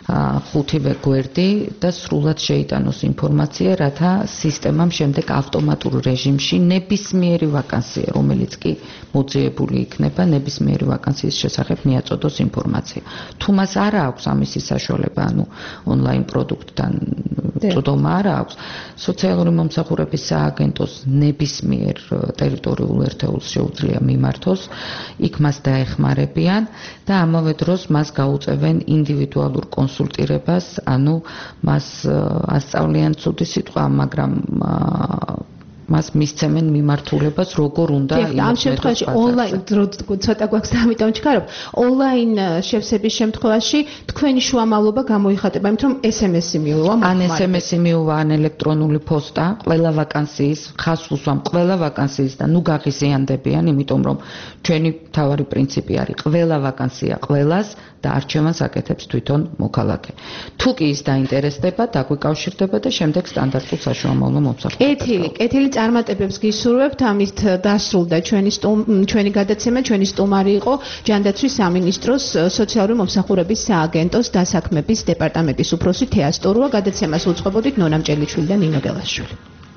S18: ხუთივე გვერდი და სრულად შეიტანოს ინფორმაცია, რათა სისტემამ შემდეგ ავტომატურ რეჟიმში ნებისმიერი ვაკანსია, რომელიც კი მოძიებული იქნება, ნებისმიერი ვაკანსიის შესახებ მიაწოდოს ინფორმაცია. თუ მას არ აქვს ამისი საშუალება, ანუ ონლაინ პროდუქტთან წოდომა არ აქვს, სოციალური მომსახურების სააგენტოს ნებისმიერ ტერიტორიულ ერთეულს შეუძლია მიმართოს, იქ მას დაეხმარებიან და ამავე დროს მას გაუწევენ ინდივიდუალურ კონსულტირებას, ანუ მას ასწავლიან ცუდი სიტყვა, მაგრამ მას მისცემენ მიმართულებას, როგორ უნდა
S2: იმოქმედოს. ამ შემთხვევაში ონლაინ დრო ცოტა გვაქვს და ამიტომ ვჩქარობ. ონლაინ შევსების შემთხვევაში თქვენი შუამავლობა გამოიხატება, იმიტომ რომ ეს ემ ესი მიულვა,
S18: ან ეს ემ ესი მიულვა, ან ელექტრონული პოსტა, ყველა ვაკანსიის, ხაზს უსვამ ყველა ვაკანსიის და ნუ გაღიზიანდებიან, იმიტომ რომ ჩვენი მთავარი პრინციპი არის ყველა ვაკანსია ყველას და არჩევანს აკეთებს თვითონ მოქალაქე. თუ კი ის დაინტერესდება, დაგვიკავშირდება და შემდეგ სტანდარტულ საშუალო მომსახურებას.
S2: კეთილი, კეთილი წარმატებებს გისურვებთ. ამით დასრულდა ჩვენი ჩვენი გადაცემა. ჩვენი სტუმარი იყო ჯანდაცვის სამინისტროს სოციალური მომსახურების სააგენტოს დასაქმების დეპარტამენტის უფროსი თეა სტორუა. გადაცემას უწყობოდით ნონა მჭელიშვილი და ნინო გელაშვილი.